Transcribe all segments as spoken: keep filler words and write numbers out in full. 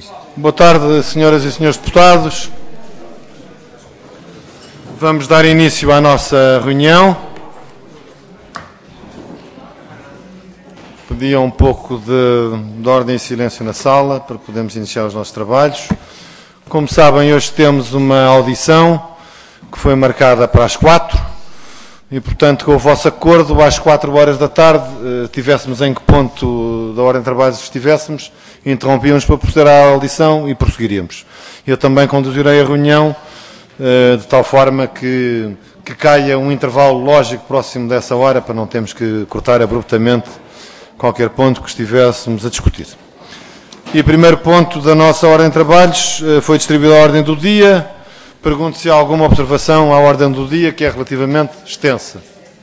Boa tarde, senhoras e senhores deputados. Vamos dar início à nossa reunião. Pedia um pouco de, de ordem e silêncio na sala para podermos iniciar os nossos trabalhos. Como sabem, hoje temos uma audição que foi marcada para as quatro e, portanto, com o vosso acordo, às quatro horas da tarde, eh, tivéssemos em que ponto da ordem de trabalhos estivéssemos, interrompíamos para proceder à audição e prosseguiríamos. Eu também conduzirei a reunião eh, de tal forma que, que caia um intervalo lógico próximo dessa hora para não termos que cortar abruptamente qualquer ponto que estivéssemos a discutir. E o primeiro ponto da nossa ordem de trabalhos eh, foi distribuída a ordem do dia. Pergunto se há alguma observação à ordem do dia, que é relativamente extensa.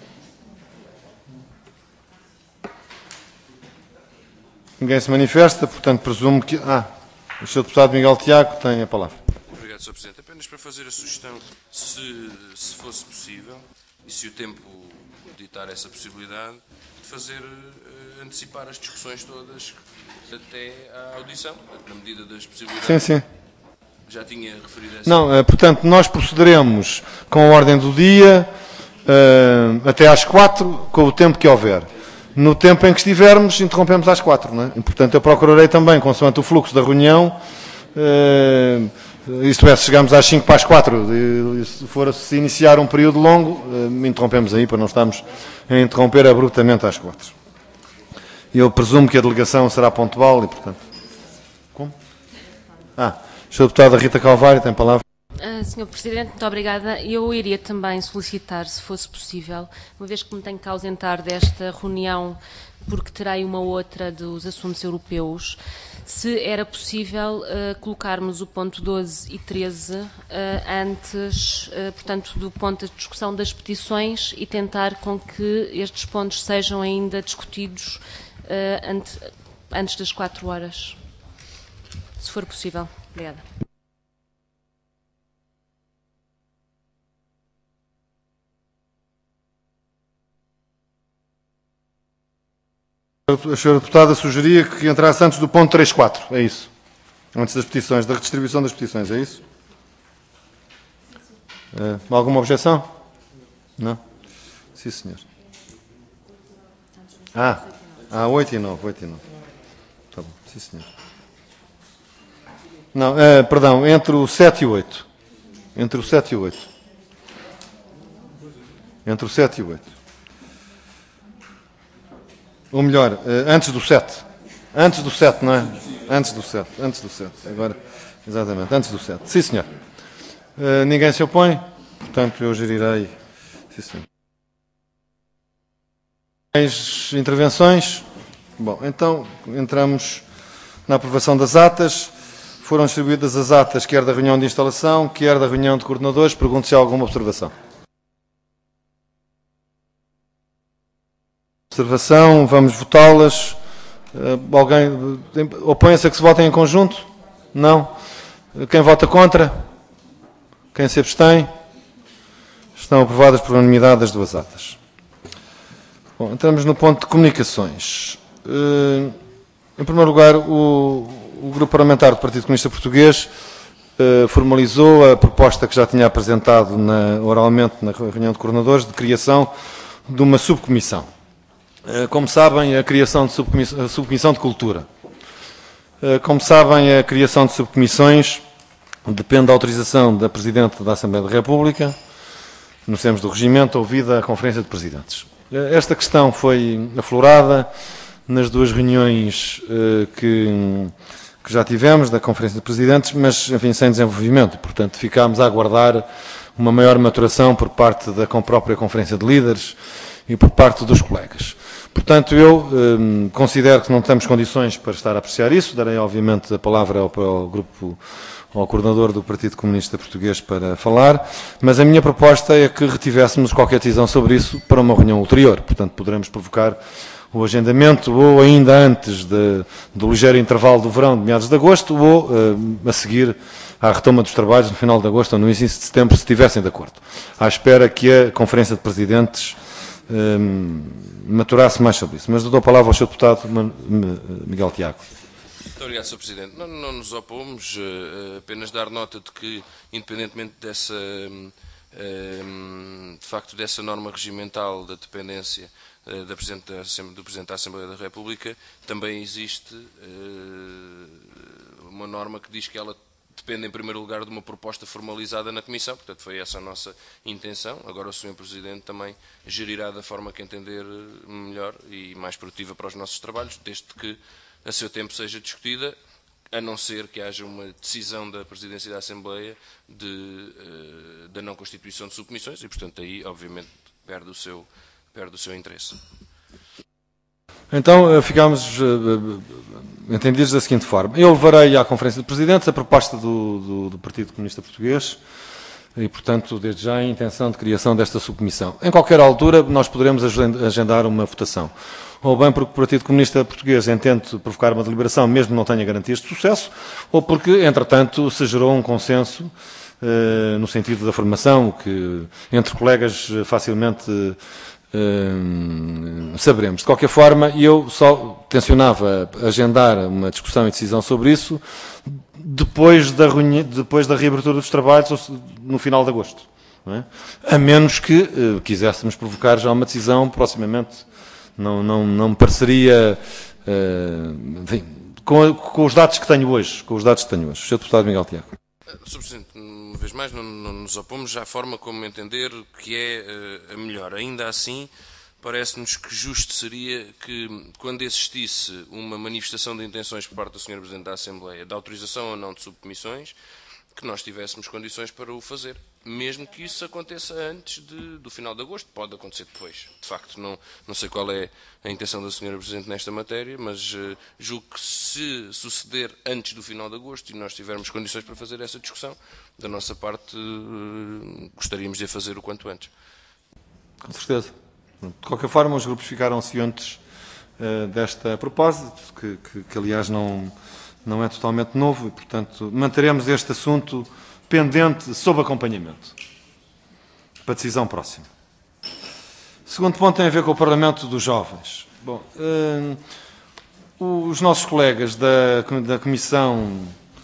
Ninguém se manifesta, portanto, presumo que... Ah, o senhor deputado Miguel Tiago tem a palavra. Obrigado, senhor Presidente. Apenas para fazer a sugestão, se, se fosse possível, e se o tempo ditar essa possibilidade, de fazer, uh, antecipar as discussões todas até à audição, na medida das possibilidades. Sim, sim. Já tinha referido essa... Não, portanto, nós procederemos com a ordem do dia uh, até às quatro, com o tempo que houver. No tempo em que estivermos, interrompemos às quatro, não é? E, portanto, eu procurarei também, consoante o fluxo da reunião, uh, isto é, se chegamos às cinco para as quatro, e, se for se iniciar um período longo, uh, interrompemos aí, para não estarmos a interromper abruptamente às quatro. Eu presumo que a delegação será pontual e, portanto... Como? Ah... senhora Deputada Rita Calvário tem a palavra. Uh, senhor Presidente, muito obrigada. Eu iria também solicitar, se fosse possível, uma vez que me tenho que ausentar desta reunião, porque terei uma outra dos assuntos europeus, se era possível uh, colocarmos o ponto doze e treze uh, antes, uh, portanto, do ponto de discussão das petições e tentar com que estes pontos sejam ainda discutidos uh, ante, antes das quatro horas, se for possível. Obrigada. A senhora Deputada sugeria que entrasse antes do ponto três quatro, é isso? Antes das petições, da redistribuição das petições, é isso? É, alguma objeção? Não? Sim, senhor. Ah, ah oito e nove, oito e nove. Está bom, sim, senhor. Não, uh, perdão, entre o sete e o oito. Entre o sete e o oito. Entre o sete e o oito. Ou melhor, uh, antes do sete. Antes do sete, não é? Antes do sete. Antes do sete. Agora, exatamente, antes do sete. Sim, senhor. Uh, ninguém se opõe, portanto, eu gerirei. Sim, senhor. Mais intervenções? Bom, então, entramos na aprovação das atas. Foram distribuídas as atas, quer da reunião de instalação, quer da reunião de coordenadores. Pergunto se há alguma observação. Observação, vamos votá-las. Uh, alguém opõe-se a que se votem em conjunto? Não. Quem vota contra? Quem se abstém? Estão aprovadas por unanimidade as duas atas. Bom, entramos no ponto de comunicações. Uh, em primeiro lugar, o... O Grupo Parlamentar do Partido Comunista Português uh, formalizou a proposta que já tinha apresentado na, oralmente na reunião de coordenadores de criação de uma subcomissão. Uh, como sabem, a criação de subcomissão, a subcomissão de cultura. Uh, como sabem, a criação de subcomissões depende da autorização da Presidente da Assembleia da República, nos termos do regimento, ouvida a Conferência de Presidentes. Uh, esta questão foi aflorada nas duas reuniões uh, que... que já tivemos da Conferência de Presidentes, mas, enfim, sem desenvolvimento. Portanto, ficámos a aguardar uma maior maturação por parte da própria Conferência de Líderes e por parte dos colegas. Portanto, eu eh, considero que não temos condições para estar a apreciar isso. Darei, obviamente, a palavra ao, ao grupo, ao coordenador do Partido Comunista Português para falar, mas a minha proposta é que retivéssemos qualquer decisão sobre isso para uma reunião ulterior. Portanto, poderemos provocar o agendamento ou ainda antes de, do ligeiro intervalo do verão de meados de agosto ou uh, a seguir à retoma dos trabalhos no final de agosto ou no início de setembro, se estivessem de acordo. À espera que a Conferência de Presidentes um, maturasse mais sobre isso. Mas eu dou a palavra ao senhor deputado Miguel Tiago. Muito obrigado, senhor Presidente. Não, não nos opomos, uh, apenas dar nota de que, independentemente dessa, uh, de facto, dessa norma regimental da dependência uh, da Presidente da, do Presidente da Assembleia da República, também existe uh, uma norma que diz que ela depende, em primeiro lugar, de uma proposta formalizada na Comissão. Portanto, foi essa a nossa intenção. Agora o senhor Presidente também gerirá da forma que entender melhor e mais produtiva para os nossos trabalhos, desde que a seu tempo seja discutida, a não ser que haja uma decisão da Presidência da Assembleia de, uh, da não constituição de subcomissões e, portanto, aí, obviamente, perde o seu, perde o seu interesse. Então, ficámos uh, entendidos da seguinte forma. Eu levarei à Conferência de Presidentes a proposta do, do, do Partido Comunista Português e, portanto, desde já a intenção de criação desta subcomissão. Em qualquer altura, nós poderemos agendar uma votação. Ou bem porque o Partido Comunista Português entende provocar uma deliberação, mesmo não tenha garantias de sucesso, ou porque, entretanto, se gerou um consenso eh, no sentido da formação, que entre colegas facilmente eh, saberemos. De qualquer forma, eu só tencionava agendar uma discussão e decisão sobre isso depois da, reuni- depois da reabertura dos trabalhos, no final de agosto. Não é? A menos que eh, quiséssemos provocar já uma decisão proximamente. Não, não, não me pareceria, uh, enfim, com, com os dados que tenho hoje, com os dados que tenho hoje. senhor Deputado Miguel Tiago. senhor Presidente, uma vez mais, não, não nos opomos à forma como entender que é uh, a melhor. Ainda assim, parece-nos que justo seria que, quando existisse uma manifestação de intenções por parte do senhor Presidente da Assembleia, de autorização ou não de subcomissões, que nós tivéssemos condições para o fazer. Mesmo que isso aconteça antes de, do final de agosto, pode acontecer depois. De facto, não, não sei qual é a intenção da senhora Presidente nesta matéria, mas uh, julgo que se suceder antes do final de agosto e nós tivermos condições para fazer essa discussão, da nossa parte uh, gostaríamos de a fazer o quanto antes. Com certeza. De qualquer forma, os grupos ficaram cientes uh, desta propósito, que, que, que aliás não, não é totalmente novo e, portanto, manteremos este assunto pendente sob acompanhamento, para decisão próxima. O segundo ponto tem a ver com o Parlamento dos Jovens. Bom, eh, os nossos colegas da, da Comissão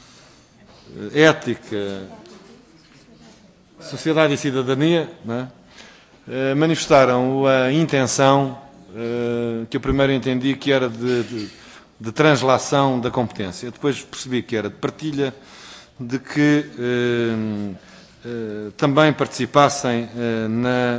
Ética, Sociedade e Cidadania, não é? eh, manifestaram a intenção, eh, que eu primeiro entendi que era de, de, de translação da competência, depois percebi que era de partilha, de que eh, eh, também participassem eh, na,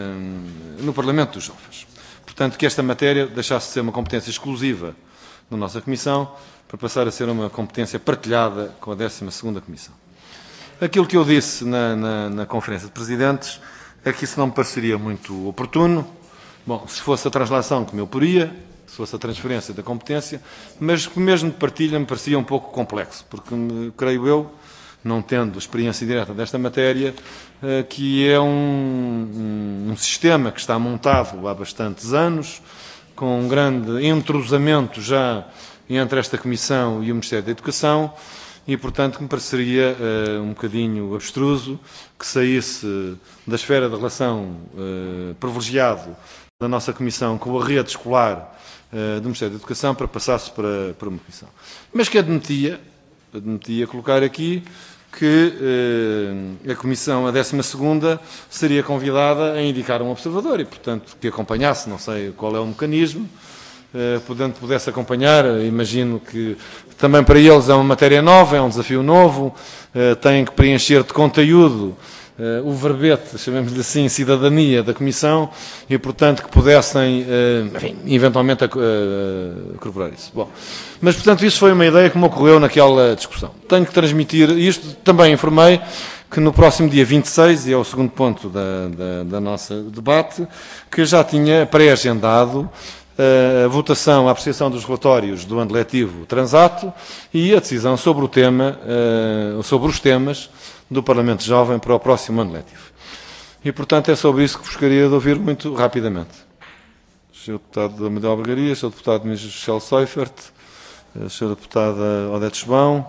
eh, no Parlamento dos Jovens. Portanto, que esta matéria deixasse de ser uma competência exclusiva da nossa Comissão para passar a ser uma competência partilhada com a décima segunda Comissão. Aquilo que eu disse na, na, na Conferência de Presidentes é que isso não me pareceria muito oportuno. Bom, se fosse a translação, como eu poria, se fosse a transferência da competência, mas que mesmo de partilha me parecia um pouco complexo, porque creio eu, não tendo experiência direta desta matéria, que é um, um, um sistema que está montado há bastantes anos, com um grande entrosamento já entre esta Comissão e o Ministério da Educação, e, portanto, que me pareceria uh, um bocadinho abstruso que saísse da esfera de relação uh, privilegiado da nossa Comissão com a rede escolar do Ministério da Educação para passar-se para, para uma comissão. Mas que admitia, admitia colocar aqui que eh, a Comissão, a décima segunda, seria convidada a indicar um observador e, portanto, que acompanhasse, não sei qual é o mecanismo, eh, podendo, pudesse acompanhar, imagino que também para eles é uma matéria nova, é um desafio novo, eh, têm que preencher de conteúdo Uh, o verbete, chamemos-lhe assim, cidadania da Comissão e, portanto, que pudessem, uh, enfim, eventualmente, uh, incorporar isso. Bom, mas, portanto, isso foi uma ideia que me ocorreu naquela discussão. Tenho que transmitir, isto também informei, que no próximo dia vinte e seis, e é o segundo ponto da, da, da nossa debate, que já tinha pré-agendado uh, a votação, a apreciação dos relatórios do ano letivo transato e a decisão sobre o tema, uh, sobre os temas do Parlamento Jovem para o próximo ano letivo. E, portanto, é sobre isso que vos gostaria de ouvir muito rapidamente. senhor Deputado Amadeu Albergaria, senhor Deputado Michel Seifert, senhora Deputada Odete Chebão,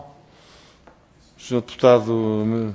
senhor Deputado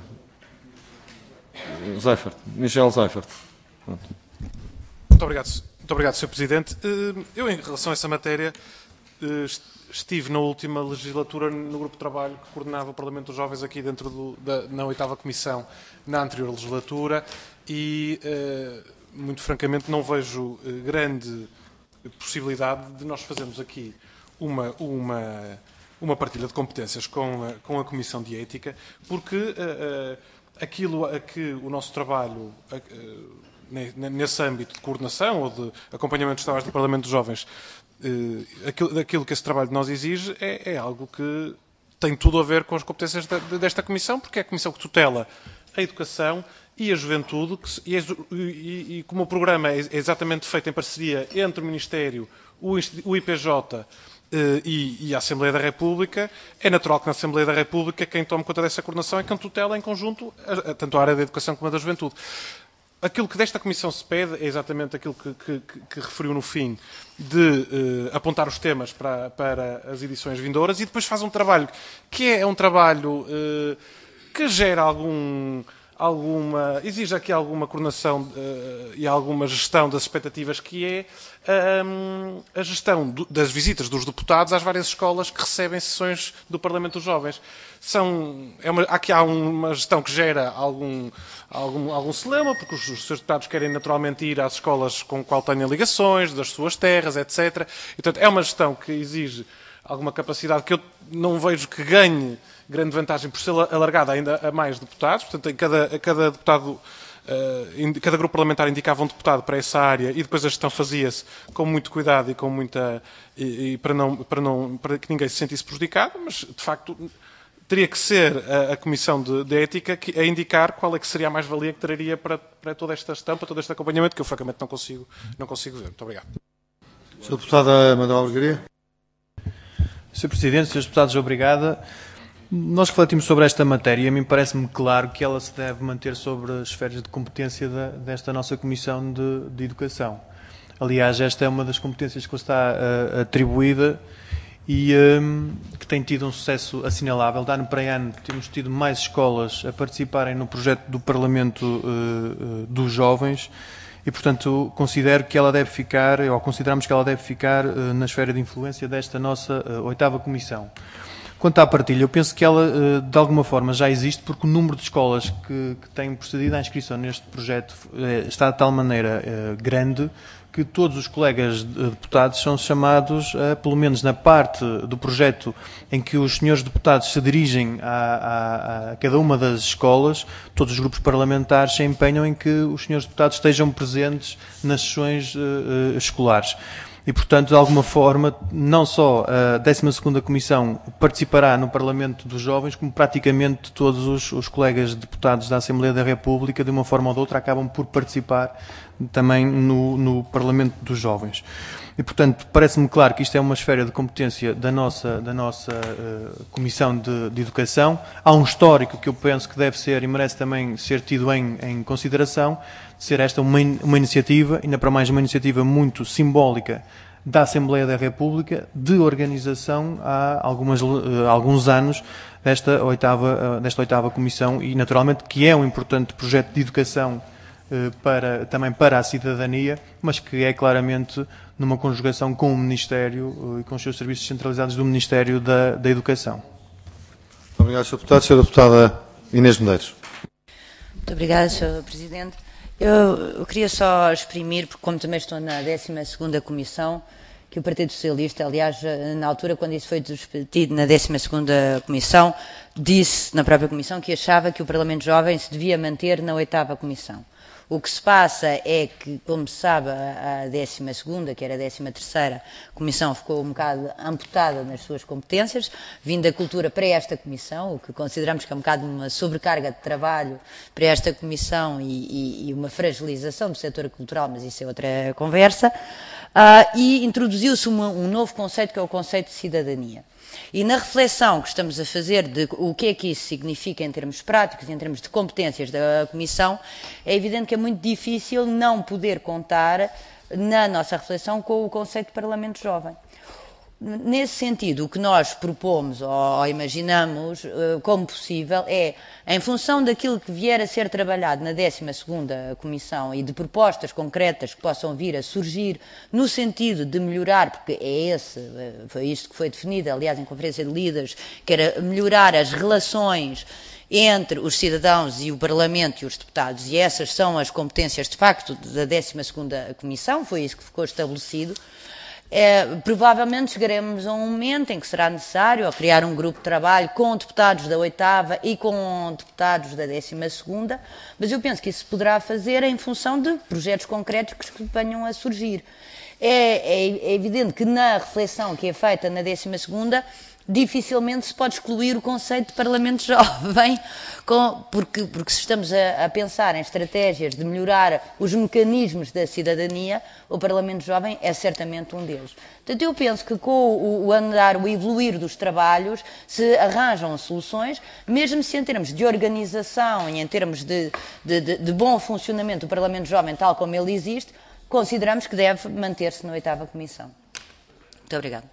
Seifert, Michel Seifert. Muito obrigado, muito obrigado, senhor Presidente. Eu, em relação a essa matéria, estive na última legislatura no grupo de trabalho que coordenava o Parlamento dos Jovens aqui dentro do, da, na oitava Comissão, na anterior legislatura, e, muito francamente, não vejo grande possibilidade de nós fazermos aqui uma, uma, uma partilha de competências com a, com a Comissão de Ética, porque uh, aquilo a que o nosso trabalho, uh, nesse âmbito de coordenação ou de acompanhamento dos trabalhos do Parlamento dos Jovens, uh, aquilo, aquilo que esse trabalho de nós exige é, é algo que tem tudo a ver com as competências da, desta Comissão, porque é a Comissão que tutela a educação e a juventude, que, e, e, e como o programa é exatamente feito em parceria entre o Ministério, o, o I P J eh, e, e a Assembleia da República, é natural que na Assembleia da República quem tome conta dessa coordenação é quem tutela em conjunto a, a, tanto a área da educação como a da juventude. Aquilo que desta Comissão se pede é exatamente aquilo que, que, que referiu no fim, de eh, apontar os temas para, para as edições vindouras, e depois faz um trabalho que é um trabalho eh, que gera algum... alguma, exige aqui alguma coordenação uh, e alguma gestão das expectativas, que é um, a gestão do, das visitas dos deputados às várias escolas que recebem sessões do Parlamento dos Jovens. São, é uma, aqui há uma gestão que gera algum, algum, algum celeuma, porque os, os seus deputados querem naturalmente ir às escolas com qual tenham ligações, das suas terras, etcétera. E, portanto, é uma gestão que exige alguma capacidade que eu não vejo que ganhe grande vantagem por ser alargada ainda a mais deputados. Portanto, em cada, cada deputado, uh, cada grupo parlamentar indicava um deputado para essa área, e depois a gestão fazia-se com muito cuidado e com muita e, e para não para não para que ninguém se sentisse prejudicado, mas de facto teria que ser a, a Comissão de, de Ética que, a indicar qual é que seria a mais-valia que traria para, para toda esta gestão, para todo este acompanhamento, que eu francamente não consigo não consigo ver. Muito obrigado. senhora Deputada Manuel Alegria. senhor Presidente, senhores Deputados, obrigada. Nós refletimos sobre esta matéria e a mim parece-me claro que ela se deve manter sobre as esferas de competência da, desta nossa Comissão de, de Educação. Aliás, esta é uma das competências que lhe está uh, atribuída e um, que tem tido um sucesso assinalável. De ano para ano temos tido mais escolas a participarem no projeto do Parlamento uh, uh, dos Jovens e, portanto, considero que ela deve ficar, ou consideramos que ela deve ficar uh, na esfera de influência desta nossa uh, oitava Comissão. Quanto à partilha, eu penso que ela, de alguma forma, já existe, porque o número de escolas que, que têm procedido à inscrição neste projeto está de tal maneira grande que todos os colegas deputados são chamados, a, pelo menos na parte do projeto em que os senhores deputados se dirigem a, a, a cada uma das escolas, todos os grupos parlamentares se empenham em que os senhores deputados estejam presentes nas sessões uh, escolares. E, portanto, de alguma forma, não só a décima segunda Comissão participará no Parlamento dos Jovens, como praticamente todos os, os colegas deputados da Assembleia da República, de uma forma ou de outra, acabam por participar também no, no Parlamento dos Jovens. E, portanto, parece-me claro que isto é uma esfera de competência da nossa, da nossa uh, Comissão de, de Educação. Há um histórico que eu penso que deve ser e merece também ser tido em, em consideração, de ser esta uma, uma iniciativa, ainda para mais uma iniciativa muito simbólica da Assembleia da República, de organização há algumas, uh, alguns anos desta oitava, uh, desta oitava Comissão e, naturalmente, que é um importante projeto de educação Para, também para a cidadania, mas que é claramente numa conjugação com o Ministério e com os seus serviços centralizados do Ministério da, da Educação. Obrigado, senhor Deputado. senhora Deputada Inês Medeiros. Muito obrigada, senhor Presidente. Eu, eu queria só exprimir, porque como também estou na décima segunda Comissão, que o Partido Socialista, aliás, na altura, quando isso foi discutido na décima segunda Comissão, disse na própria Comissão que achava que o Parlamento Jovem se devia manter na oitava Comissão. O que se passa é que, como se sabe, a décima segunda, que era a décima terceira Comissão, ficou um bocado amputada nas suas competências, vindo a cultura para esta Comissão, o que consideramos que é um bocado uma sobrecarga de trabalho para esta Comissão e, e, e uma fragilização do setor cultural, mas isso é outra conversa, uh, e introduziu-se um novo conceito, que é o conceito de cidadania. E na reflexão que estamos a fazer de o que é que isso significa em termos práticos, em termos de competências da Comissão, é evidente que é muito difícil não poder contar na nossa reflexão com o conceito de Parlamento Jovem. Nesse sentido, o que nós propomos ou imaginamos como possível é, em função daquilo que vier a ser trabalhado na décima segunda Comissão e de propostas concretas que possam vir a surgir no sentido de melhorar, porque é esse, foi isto que foi definido, aliás, em Conferência de Líderes, que era melhorar as relações entre os cidadãos e o Parlamento e os deputados, e essas são as competências, de facto, da décima segunda Comissão, foi isso que ficou estabelecido. É, provavelmente chegaremos a um momento em que será necessário criar um grupo de trabalho com deputados da oitava e com deputados da décima segunda, mas eu penso que isso se poderá fazer em função de projetos concretos que venham a surgir. É, é, é evidente que na reflexão que é feita na décima segunda, dificilmente se pode excluir o conceito de Parlamento Jovem, com, porque, porque se estamos a, a pensar em estratégias de melhorar os mecanismos da cidadania, o Parlamento Jovem é certamente um deles. Portanto, eu penso que com o, o andar, o evoluir dos trabalhos, se arranjam soluções, mesmo se em termos de organização e em termos de, de, de, de bom funcionamento do Parlamento Jovem, tal como ele existe, consideramos que deve manter-se na oitava Comissão. Muito obrigada.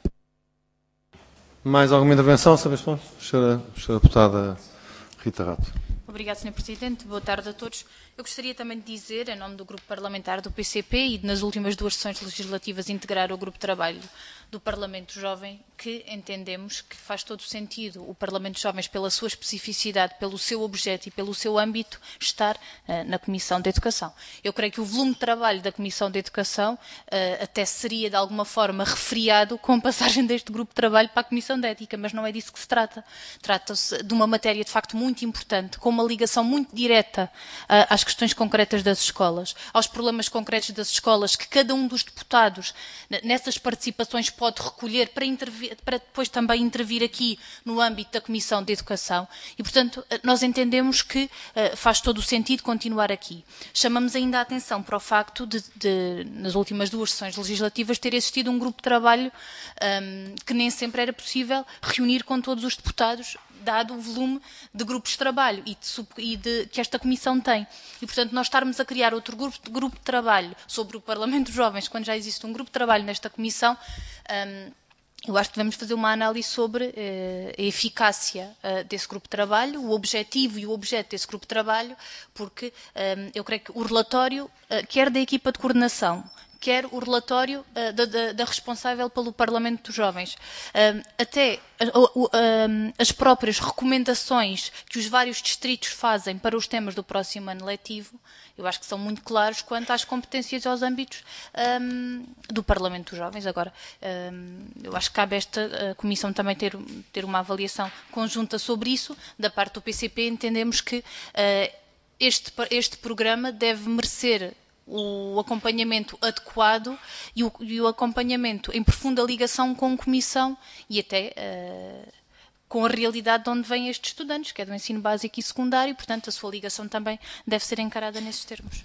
Mais alguma intervenção sobre este ponto? Senhora Deputada Rita Rato. Obrigada, senhor Presidente. Boa tarde a todos. Eu gostaria também de dizer, em nome do Grupo Parlamentar do P C P e nas últimas duas sessões legislativas integrar o Grupo de Trabalho do Parlamento Jovem, que entendemos que faz todo o sentido o Parlamento Jovens, pela sua especificidade, pelo seu objeto e pelo seu âmbito, estar uh, na Comissão de Educação. Eu creio que o volume de trabalho da Comissão de Educação uh, até seria, de alguma forma, refriado com a passagem deste Grupo de Trabalho para a Comissão de Ética, mas não é disso que se trata. Trata-se de uma matéria, de facto, muito importante, com uma ligação muito direta uh, às questões concretas das escolas, aos problemas concretos das escolas, que cada um dos deputados, nessas participações, pode recolher para, intervir, para depois também intervir aqui no âmbito da Comissão de Educação e, portanto, nós entendemos que uh, faz todo o sentido continuar aqui. Chamamos ainda a atenção para o facto de, de nas últimas duas sessões legislativas, ter existido um grupo de trabalho um, que nem sempre era possível reunir com todos os deputados, dado o volume de grupos de trabalho e, de, e de, que esta Comissão tem. E, portanto, nós estarmos a criar outro grupo de, grupo de trabalho sobre o Parlamento Jovens, quando já existe um grupo de trabalho nesta Comissão, um, eu acho que devemos fazer uma análise sobre uh, a eficácia uh, desse grupo de trabalho, o objetivo e o objeto desse grupo de trabalho, porque um, eu creio que o relatório, uh, quer da equipa de coordenação, quer o relatório uh, da, da, da responsável pelo Parlamento dos Jovens. Uh, até uh, uh, uh, as próprias recomendações que os vários distritos fazem para os temas do próximo ano letivo, eu acho que são muito claros quanto às competências e aos âmbitos um, do Parlamento dos Jovens. Agora, um, eu acho que cabe a esta uh, Comissão também ter, ter uma avaliação conjunta sobre isso. Da parte do P C P, entendemos que uh, este, este programa deve merecer o acompanhamento adequado e o, e o acompanhamento em profunda ligação com a Comissão e até uh, com a realidade de onde vêm estes estudantes, que é do ensino básico e secundário, portanto a sua ligação também deve ser encarada nesses termos.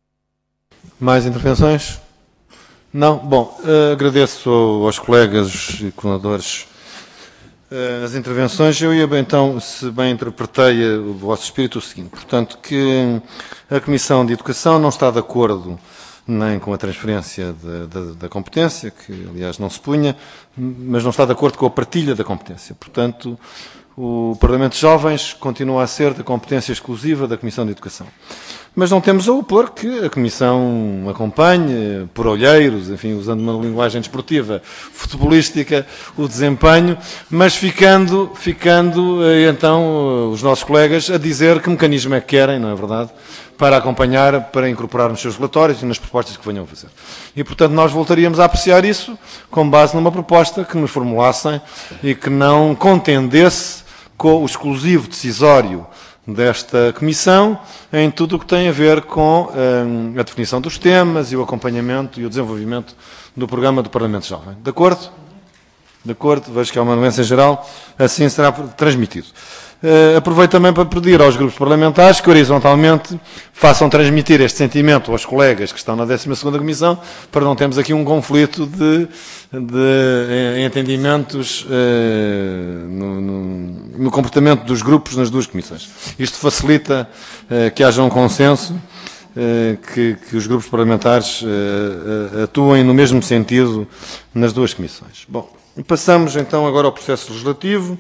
Mais intervenções? Não? Bom, uh, agradeço aos colegas e coordenadores uh, as intervenções. Eu ia, então, se bem interpretei o vosso espírito, o seguinte, portanto, que a Comissão de Educação não está de acordo nem com a transferência de, de, da competência, que, aliás, não se punha, mas não está de acordo com a partilha da competência. Portanto, o Parlamento de Jovens continua a ser da competência exclusiva da Comissão de Educação. Mas não temos a opor que a Comissão acompanhe, por olheiros, enfim, usando uma linguagem desportiva, futebolística, o desempenho, mas ficando, ficando então, os nossos colegas a dizer que mecanismo é que querem, não é verdade, para acompanhar, para incorporar nos seus relatórios e nas propostas que venham a fazer. E, portanto, nós voltaríamos a apreciar isso com base numa proposta que nos formulassem e que não contendesse com o exclusivo decisório desta Comissão em tudo o que tem a ver com hum, a definição dos temas e o acompanhamento e o desenvolvimento do programa do Parlamento Jovem. De acordo? De acordo, vejo que há uma anuência geral, assim será transmitido. Uh, aproveito também para pedir aos grupos parlamentares que horizontalmente façam transmitir este sentimento aos colegas que estão na décima segunda Comissão, para não termos aqui um conflito de, de entendimentos uh, no, no, no comportamento dos grupos nas duas comissões. Isto facilita uh, que haja um consenso, uh, que, que os grupos parlamentares uh, uh, atuem no mesmo sentido nas duas comissões. Bom. passamos então agora ao processo legislativo.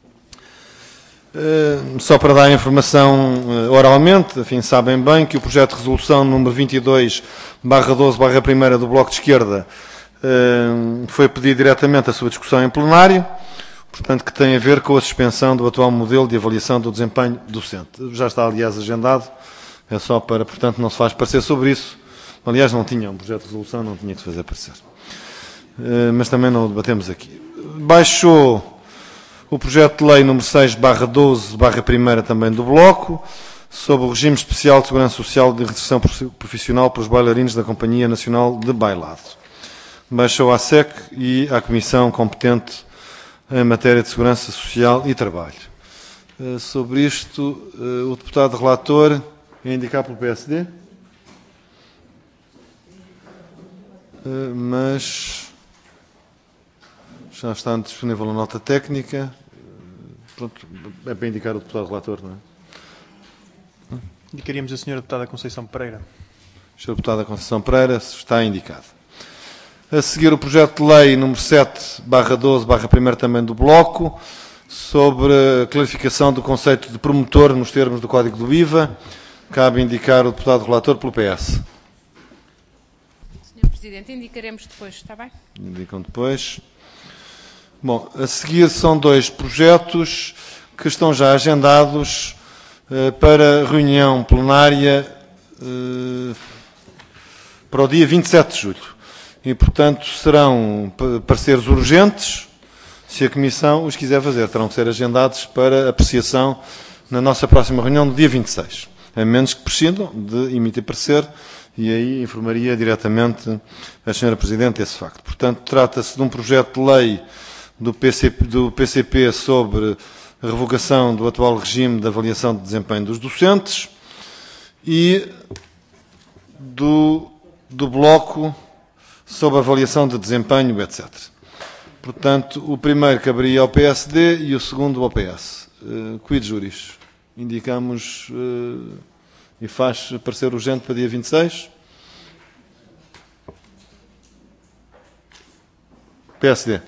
Uh, só para dar a informação uh, oralmente, enfim, sabem bem que o projeto de resolução número vinte e dois barra doze barra primeira do Bloco de Esquerda uh, foi pedido diretamente a sua discussão em plenário, portanto que tem a ver com a suspensão do atual modelo de avaliação do desempenho docente. Já está, aliás, agendado, é só para, portanto, não se faz parecer sobre isso. Aliás, não tinha um projeto de resolução, não tinha que se fazer parecer. Uh, mas também não o debatemos aqui. Baixou o projeto de lei número seis barra doze barra primeira também do Bloco, sobre o regime especial de segurança social de reinserção profissional para os bailarinos da Companhia Nacional de Bailado. Baixou à S E C e à Comissão competente em matéria de segurança social e trabalho. Uh, sobre isto, uh, o deputado relator é indicado pelo P S D, uh, mas já está disponível a nota técnica. Pronto, é para indicar o deputado relator, não é? Indicaríamos a senhora deputada Conceição Pereira. A senhora deputada Conceição Pereira está indicada. A seguir o projeto de lei número sete barra doze barra primeira também do Bloco, sobre a clarificação do conceito de promotor nos termos do Código do I V A. Cabe indicar o deputado relator pelo P S. senhor Presidente, indicaremos depois, está bem? Indicam depois. Bom, a seguir são dois projetos que estão já agendados uh, para reunião plenária uh, para o dia vinte e sete de julho. E, portanto, serão pareceres urgentes, se a Comissão os quiser fazer. Terão que ser agendados para apreciação na nossa próxima reunião do dia vinte e seis. A menos que prescindam de emitir parecer, e aí informaria diretamente a senhora Presidente esse facto. Portanto, trata-se de um projeto de lei do P C P, do P C P sobre a revogação do atual regime de avaliação de desempenho dos docentes e do, do Bloco sobre a avaliação de desempenho, etcétera. Portanto, o primeiro caberia ao P S D e o segundo ao P S. Uh, quid juris? Indicamos uh, e faz parecer urgente para dia vinte e seis. P S D.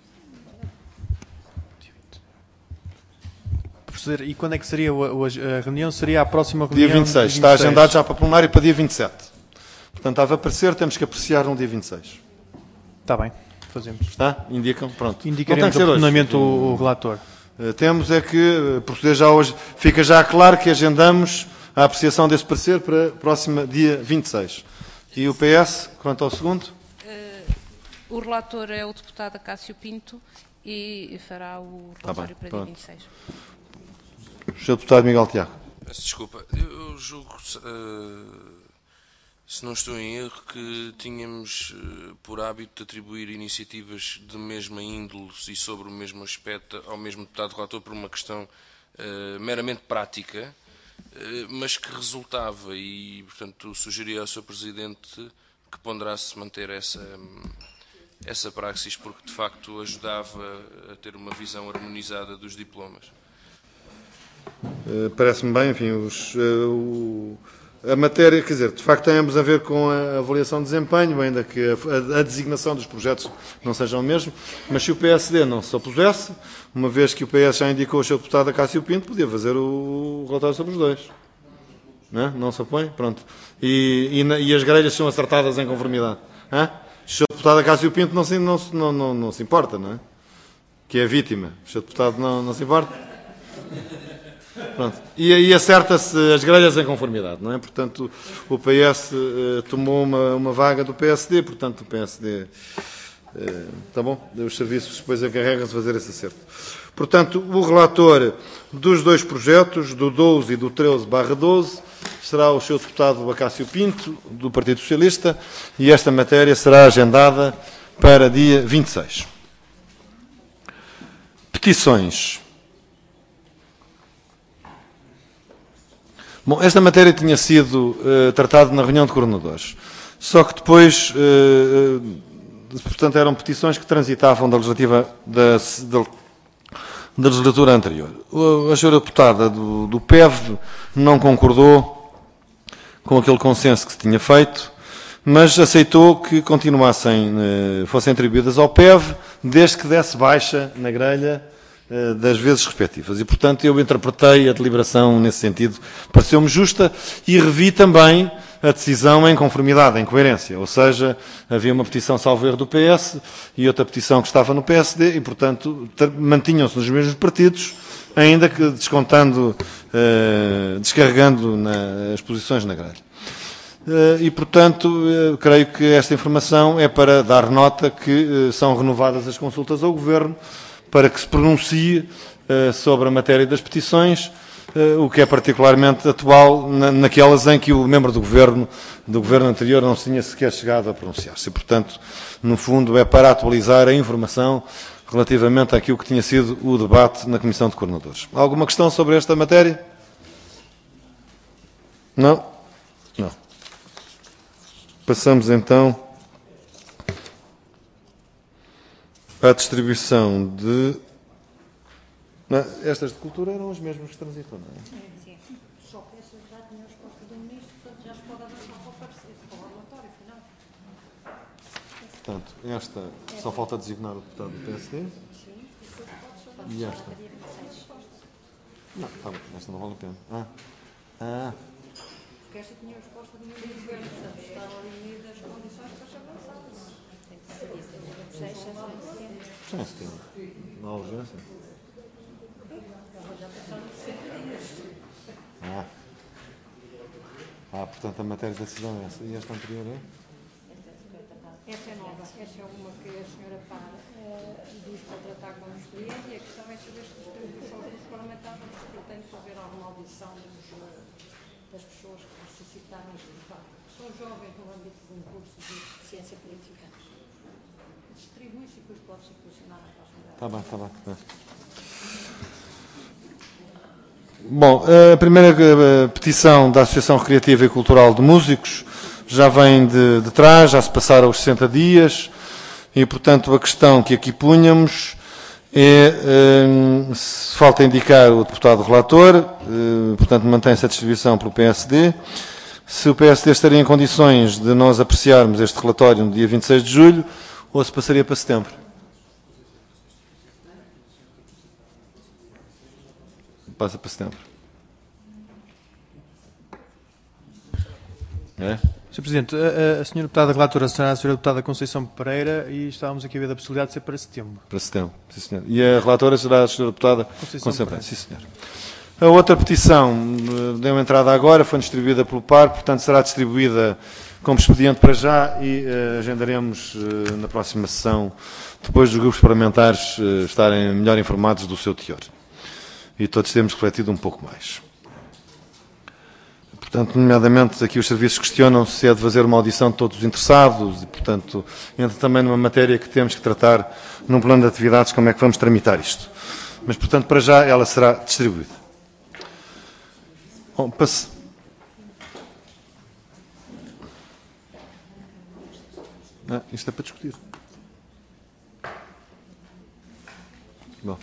E quando é que seria a reunião? Seria a próxima reunião? Dia vinte e seis. Está agendado já para plenário para dia vinte e sete. Portanto, estava a aparecer, temos que apreciar no dia vinte e seis. Está bem, fazemos. Está? Indicam? Pronto. Indicaremos oportunamente o, o relator. Uh, temos é que proceder já hoje. Fica já claro que agendamos a apreciação desse parecer para próximo dia vinte e seis. E o P S, quanto ao segundo? Uh, o relator é o deputado Cássio Pinto e fará o relatório tá bem, para pronto. Dia vinte e seis. O senhor deputado Miguel Tiago. Peço desculpa, eu julgo, uh, se não estou em erro, que tínhamos uh, por hábito de atribuir iniciativas de mesma índole e sobre o mesmo aspecto ao mesmo deputado relator por uma questão uh, meramente prática, uh, mas que resultava, e portanto sugeria ao senhor Presidente que ponderasse manter essa, essa praxis, porque de facto ajudava a ter uma visão harmonizada dos diplomas. Uh, Parece-me bem, enfim, os, uh, o, a matéria, quer dizer, de facto tem ambos a ver com a avaliação de desempenho, ainda que a, a, a designação dos projetos não seja o mesmo, mas se o P S D não se opusesse, uma vez que o P S já indicou o seu deputado Cássio Pinto, podia fazer o, o relatório sobre os dois. Não, é? Não se opõe? Pronto. E, e, e as grelhas são acertadas em conformidade. É? O seu deputado Cássio Pinto não se, não, não, não, não se importa, não é? Que é a vítima. O seu deputado não, não se importa? Pronto. E aí acerta-se as grelhas em conformidade, não é? Portanto, o P S uh, tomou uma, uma vaga do P S D, portanto, o P S D... Uh, está bom? Os serviços depois encarregam-se de fazer esse acerto. Portanto, o relator dos dois projetos, do doze e do treze barra doze, será o seu deputado Cássio Pinto, do Partido Socialista, e esta matéria será agendada para dia vinte e seis. Petições. Bom, esta matéria tinha sido uh, tratada na reunião de coordenadores, só que depois, uh, uh, portanto, eram petições que transitavam da legislativa da, da, da legislatura anterior. A senhora deputada do, do P E V não concordou com aquele consenso que se tinha feito, mas aceitou que continuassem, uh, fossem atribuídas ao P E V desde que desse baixa na grelha das vezes respectivas. E, portanto, eu interpretei a deliberação nesse sentido, pareceu-me justa, e revi também a decisão em conformidade, em coerência. Ou seja, havia uma petição salvo erro do P S e outra petição que estava no P S D e, portanto, mantinham-se nos mesmos partidos, ainda que descontando, eh, descarregando na, as posições na grelha. Eh, e, portanto, eh, creio que esta informação é para dar nota que eh, são renovadas as consultas ao Governo para que se pronuncie eh, sobre a matéria das petições, Uh, o que é particularmente atual na, naquelas em que o membro do governo, do governo anterior não se tinha sequer chegado a pronunciar-se. E, portanto, no fundo, é para atualizar a informação relativamente àquilo que tinha sido o debate na Comissão de Coordenadores. Alguma questão sobre esta matéria? Não? Não. Passamos então à distribuição de... Não, estas de cultura eram as mesmas que transitam, não é? Sim, sim. Só que essas já tinham a resposta do Ministro, portanto já se pode avançar para o parecer, para o relatório final. Portanto, esta, é só falta designar o deputado do P S D. Sim. E esta? Não, tá bem, esta não vale a pena. Ah. Ah. Porque esta tinha a resposta do Ministro do Governo, portanto estavam reunidas as condições para se avançar. Tem que ser isso. Sim, se tem. Não há urgência. Ah. ah, portanto a matéria da decisão é essa. E esta anterior é? Essa é nova. Essa é uma que a senhora Par uh, diz para tratar com o expediente e a questão é saber se os grupos parlamentares pretendem fazer alguma audição dos, das pessoas que necessitaram este debate. São jovens no âmbito de um curso de ciência política. Distribui-se e depois pode-se posicionar na próxima. Está bem, está bem. Tá. Bom, a primeira petição da Associação Recreativa e Cultural de Músicos já vem de, de trás, já se passaram os sessenta dias e, portanto, a questão que aqui punhamos é, eh, se falta indicar o deputado relator, eh, portanto, mantém-se a distribuição pelo P S D, se o P S D estaria em condições de nós apreciarmos este relatório no dia vinte e seis de julho ou se passaria para setembro. Passa para setembro. É? senhor Presidente, a, a senhora deputada relatora será a senhora deputada Conceição Pereira e estávamos aqui a ver a possibilidade de ser para setembro. Para setembro, sim senhor. E a relatora será a senhora deputada Conceição, Conceição Pereira. Sim senhor. A outra petição deu entrada agora, foi distribuída pelo P A R, portanto será distribuída como expediente para já e uh, agendaremos uh, na próxima sessão, depois dos grupos parlamentares uh, estarem melhor informados do seu teor. E todos temos refletido um pouco mais. Portanto, nomeadamente, aqui os serviços questionam se é de fazer uma audição de todos os interessados e, portanto, entra também numa matéria que temos que tratar num plano de atividades, como é que vamos tramitar isto. Mas, portanto, para já ela será distribuída. Bom, passe... ah, isto é para discutir. Bom.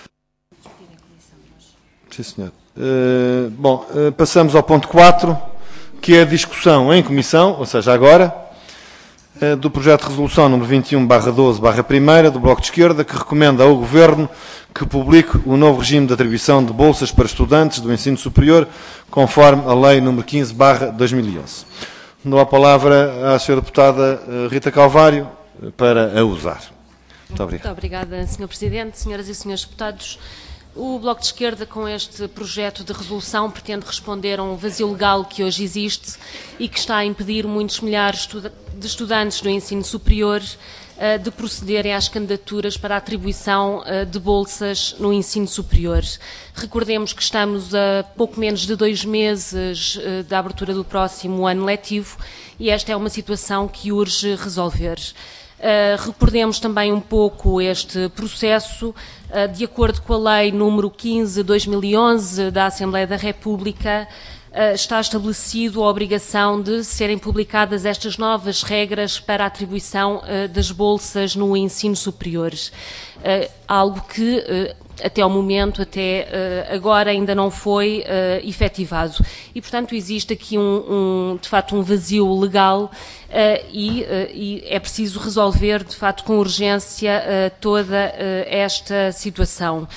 Sim, senhor. Uh, bom, uh, passamos ao ponto quatro, que é a discussão em comissão, ou seja, agora, uh, do projeto de resolução número vinte e um barra doze barra um do Bloco de Esquerda, que recomenda ao Governo que publique o novo regime de atribuição de bolsas para estudantes do ensino superior, conforme a Lei número quinze barra dois mil e onze. Dou a palavra à senhora deputada uh, Rita Calvário uh, para a usar. Muito obrigado. Muito obrigada, senhor Presidente, senhoras e senhores deputados. O Bloco de Esquerda, com este projeto de resolução, pretende responder a um vazio legal que hoje existe e que está a impedir muitos milhares de estudantes do ensino superior uh, de procederem às candidaturas para a atribuição uh, de bolsas no ensino superior. Recordemos que estamos a pouco menos de dois meses uh, da abertura do próximo ano letivo e esta é uma situação que urge resolver. Uh, recordemos também um pouco este processo. Uh, de acordo com a Lei número quinze barra dois mil e onze da Assembleia da República, uh, está estabelecido a obrigação de serem publicadas estas novas regras para a atribuição uh, das bolsas no ensino superior. Uh, algo que uh, até ao momento, até uh, agora ainda não foi uh, efetivado. E, portanto, existe aqui, um, um, de facto, um vazio legal uh, e, uh, e é preciso resolver, de facto, com urgência uh, toda uh, esta situação.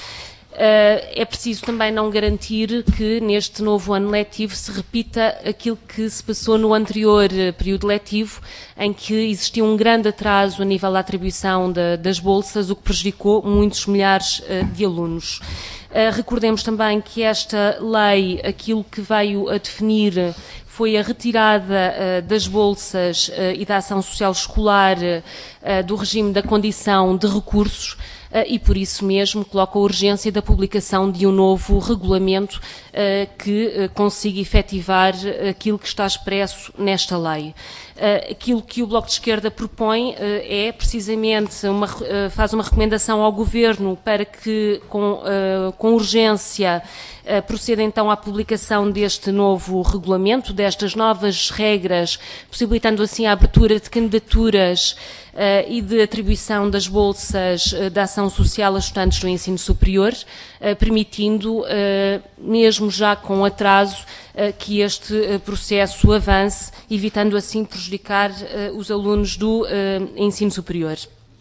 Uh, é preciso também não garantir que neste novo ano letivo se repita aquilo que se passou no anterior uh, período letivo, em que existiu um grande atraso a nível da atribuição de, das bolsas, o que prejudicou muitos milhares uh, de alunos. Uh, recordemos também que esta lei, aquilo que veio a definir foi a retirada uh, das bolsas uh, e da ação social escolar uh, do regime da condição de recursos, Uh, e por isso mesmo coloca a urgência da publicação de um novo regulamento uh, que uh, consiga efetivar aquilo que está expresso nesta lei. Uh, aquilo que o Bloco de Esquerda propõe uh, é precisamente, uma, uh, faz uma recomendação ao Governo para que com, uh, com urgência uh, proceda então à publicação deste novo regulamento, destas novas regras, possibilitando assim a abertura de candidaturas Uh, e de atribuição das bolsas uh, da ação social a estudantes do ensino superior, uh, permitindo, uh, mesmo já com atraso, uh, que este uh, processo avance, evitando assim prejudicar uh, os alunos do uh, ensino superior.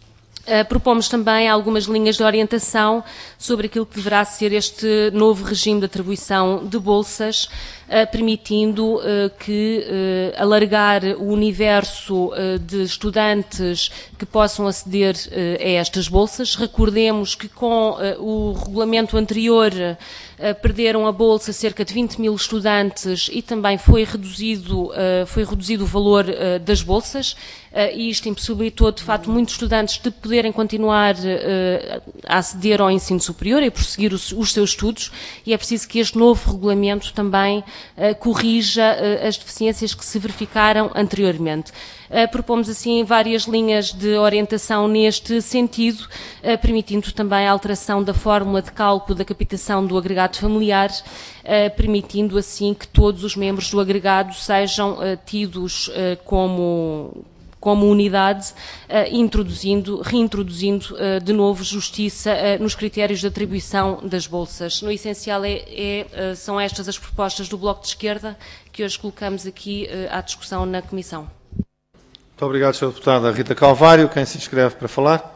Uh, propomos também algumas linhas de orientação sobre aquilo que deverá ser este novo regime de atribuição de bolsas, uh, permitindo uh, que uh, alargar o universo uh, de estudantes que possam aceder uh, a estas bolsas. Recordemos que com uh, o regulamento anterior uh, perderam a bolsa cerca de vinte mil estudantes e também foi reduzido, uh, foi reduzido o valor uh, das bolsas. Uh, e isto impossibilitou, de facto, muitos estudantes de poderem continuar uh, a aceder ao ensino superior e prosseguir os, os seus estudos, e é preciso que este novo regulamento também uh, corrija uh, as deficiências que se verificaram anteriormente. Uh, propomos, assim, várias linhas de orientação neste sentido, uh, permitindo também a alteração da fórmula de cálculo da capitação do agregado familiar, uh, permitindo, assim, que todos os membros do agregado sejam uh, tidos uh, como... como unidade, uh, introduzindo, reintroduzindo uh, de novo justiça uh, nos critérios de atribuição das bolsas. No essencial é, é, uh, são estas as propostas do Bloco de Esquerda que hoje colocamos aqui uh, à discussão na Comissão. Muito obrigado, senhora Deputada Rita Calvário. Quem se inscreve para falar?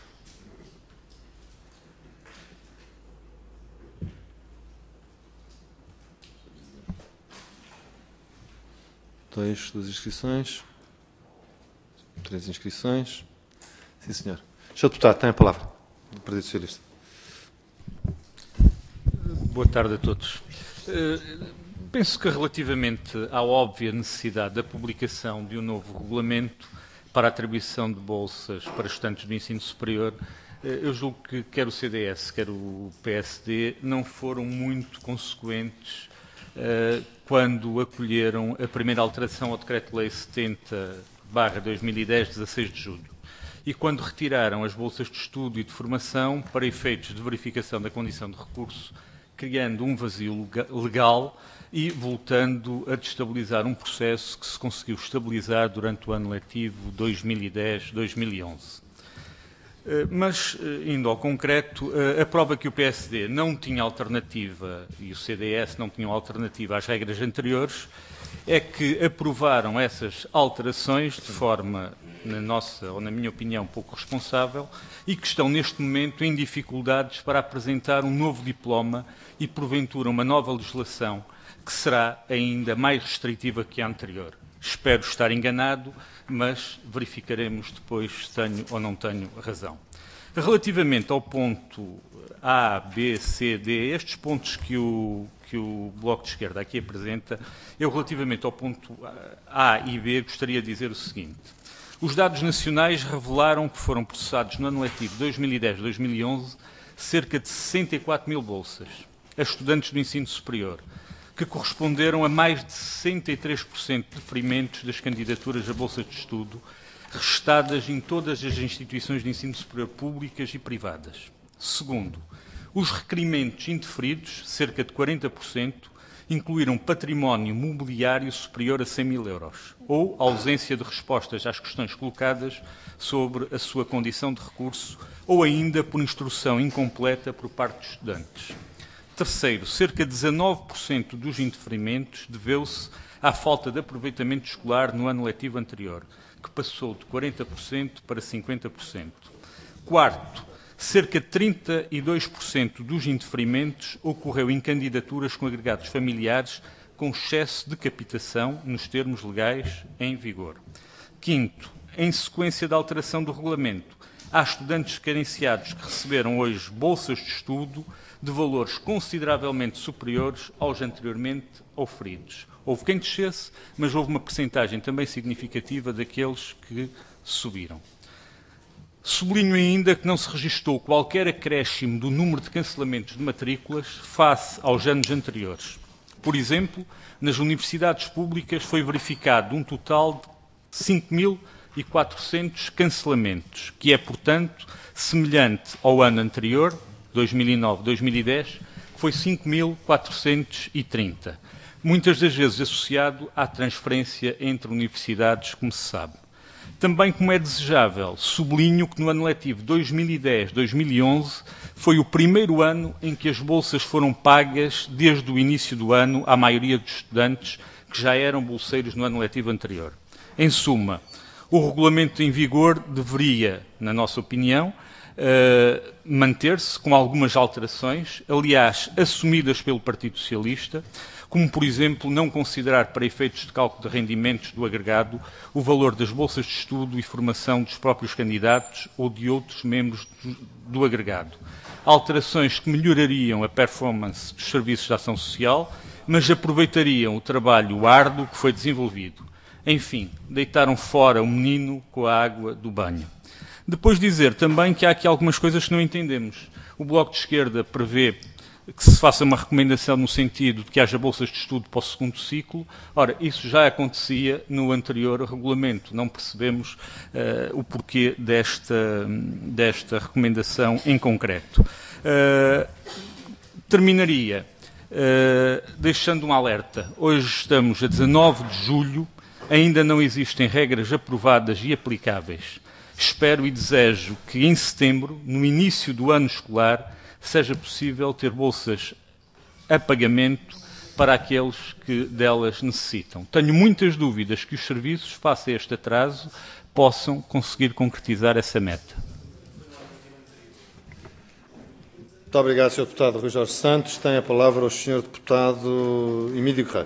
Dois, duas inscrições. Três inscrições. Sim, senhor. senhor Deputado, tem a palavra. Do Partido Socialista. Boa tarde a todos. Uh, penso que relativamente à óbvia necessidade da publicação de um novo regulamento para a atribuição de bolsas para estudantes do ensino superior, uh, eu julgo que quer o C D S, quer o P S D, não foram muito consequentes uh, quando acolheram a primeira alteração ao Decreto-Lei setenta barra dois mil e dez, dezasseis de julho, e quando retiraram as bolsas de estudo e de formação para efeitos de verificação da condição de recurso, criando um vazio legal e voltando a destabilizar um processo que se conseguiu estabilizar durante o ano letivo dois mil e dez, dois mil e onze. Mas, indo ao concreto, a prova que o P S D não tinha alternativa e o C D S não tinham alternativa às regras anteriores é que aprovaram essas alterações de forma, na nossa ou na minha opinião, pouco responsável e que estão neste momento em dificuldades para apresentar um novo diploma e, porventura, uma nova legislação que será ainda mais restritiva que a anterior. Espero estar enganado, mas verificaremos depois se tenho ou não tenho razão. Relativamente ao ponto A, B, C, D, estes pontos que o, que o Bloco de Esquerda aqui apresenta, eu relativamente ao ponto A e B gostaria de dizer o seguinte. Os dados nacionais revelaram que foram processados no ano letivo dois mil e dez a dois mil e onze cerca de sessenta e quatro mil bolsas a estudantes do ensino superior, que corresponderam a mais de sessenta e três por cento de deferimentos das candidaturas a bolsas de estudo registadas em todas as instituições de ensino superior públicas e privadas. Segundo, os requerimentos indeferidos, cerca de quarenta por cento, incluíram património mobiliário superior a cem mil euros, ou ausência de respostas às questões colocadas sobre a sua condição de recurso, ou ainda por instrução incompleta por parte dos estudantes. Terceiro, cerca de dezanove por cento dos indeferimentos deveu-se à falta de aproveitamento escolar no ano letivo anterior, que passou de quarenta por cento para cinquenta por cento. Quarto, cerca de trinta e dois por cento dos indeferimentos ocorreu em candidaturas com agregados familiares com excesso de capitação nos termos legais em vigor. Quinto, em sequência da alteração do regulamento, há estudantes carenciados que receberam hoje bolsas de estudo de valores consideravelmente superiores aos anteriormente oferidos. Houve quem descesse, mas houve uma percentagem também significativa daqueles que subiram. Sublinho ainda que não se registou qualquer acréscimo do número de cancelamentos de matrículas face aos anos anteriores. Por exemplo, nas universidades públicas foi verificado um total de cinco mil e quatrocentos cancelamentos, que é, portanto, semelhante ao ano anterior, dois mil e nove, dois mil e dez, que foi cinco mil quatrocentos e trinta, muitas das vezes associado à transferência entre universidades, como se sabe. Também, como é desejável, sublinho que no ano letivo dois mil e dez, dois mil e onze foi o primeiro ano em que as bolsas foram pagas desde o início do ano à maioria dos estudantes que já eram bolseiros no ano letivo anterior. Em suma, o regulamento em vigor deveria, na nossa opinião, uh, manter-se com algumas alterações, aliás, assumidas pelo Partido Socialista, como, por exemplo, não considerar para efeitos de cálculo de rendimentos do agregado o valor das bolsas de estudo e formação dos próprios candidatos ou de outros membros do, do agregado. Alterações que melhorariam a performance dos serviços de ação social, mas aproveitariam o trabalho árduo que foi desenvolvido. Enfim, deitaram fora o menino com a água do banho. Depois dizer também que há aqui algumas coisas que não entendemos. O Bloco de Esquerda prevê que se faça uma recomendação no sentido de que haja bolsas de estudo para o segundo ciclo. Ora, isso já acontecia no anterior regulamento. Não percebemos uh, o porquê desta, desta recomendação em concreto. Uh, terminaria uh, deixando um alerta. Hoje estamos a dezanove de julho, ainda não existem regras aprovadas e aplicáveis. Espero e desejo que em setembro, no início do ano escolar, seja possível ter bolsas a pagamento para aqueles que delas necessitam. Tenho muitas dúvidas que os serviços, face a este atraso, possam conseguir concretizar essa meta. Muito obrigado, senhor Deputado Rui Jorge Santos. Tem a palavra o senhor Deputado Emílio Guerreiro.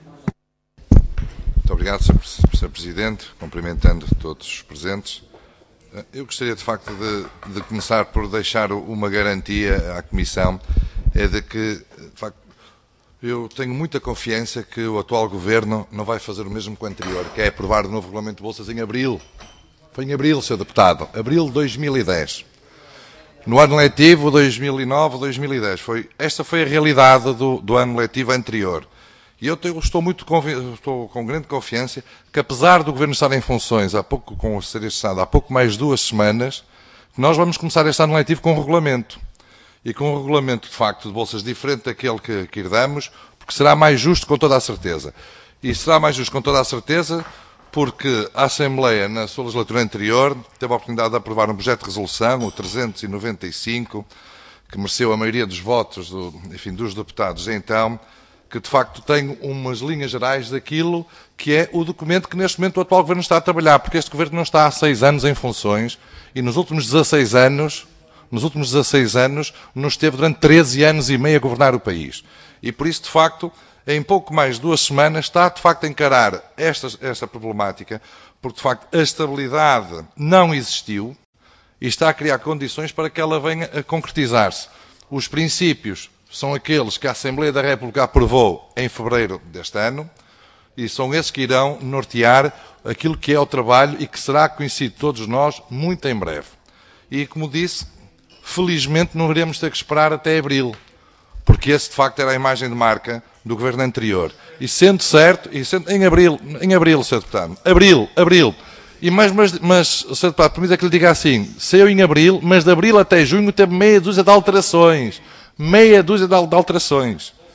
Muito obrigado, senhor Presidente. Cumprimentando todos os presentes. Eu gostaria, de facto, de, de começar por deixar uma garantia à Comissão, é de que, de facto, eu tenho muita confiança que o atual Governo não vai fazer o mesmo que o anterior, que é aprovar o novo Regulamento de Bolsas em abril. Foi em abril, senhor Deputado, abril de dois mil e dez. No ano letivo dois mil e nove, dois mil e dez. Foi, esta foi a realidade do, do ano letivo anterior. E eu tenho, estou, muito, estou com grande confiança que, apesar do Governo estar em funções há pouco, com o Secretaria de Estado, há pouco mais de duas semanas, nós vamos começar este ano letivo com um regulamento. E com um regulamento, de facto, de bolsas diferente daquele que, que herdamos, porque será mais justo com toda a certeza. E será mais justo com toda a certeza porque a Assembleia, na sua legislatura anterior, teve a oportunidade de aprovar um projeto de resolução, o trezentos e noventa e cinco, que mereceu a maioria dos votos do, enfim, dos deputados então, que de facto tem umas linhas gerais daquilo que é o documento que neste momento o atual Governo está a trabalhar, porque este Governo não está há seis anos em funções e nos últimos dezasseis anos, nos últimos dezasseis anos, nos esteve durante treze anos e meio a governar o país. E por isso, de facto, em pouco mais de duas semanas, está de facto a encarar esta, esta problemática, porque de facto a estabilidade não existiu e está a criar condições para que ela venha a concretizar-se. Os princípios são aqueles que a Assembleia da República aprovou em fevereiro deste ano e são esses que irão nortear aquilo que é o trabalho e que será conhecido de todos nós muito em breve. E, como disse, felizmente não iremos ter que esperar até abril, porque esse de facto era a imagem de marca do Governo anterior. E sendo certo, e sendo, em abril, em abril, senhor Deputado, abril, abril, e mas, mas, mas senhor Deputado, permita que lhe diga assim, saiu em abril, mas de abril até junho teve meia dúzia de alterações. Meia dúzia de alterações.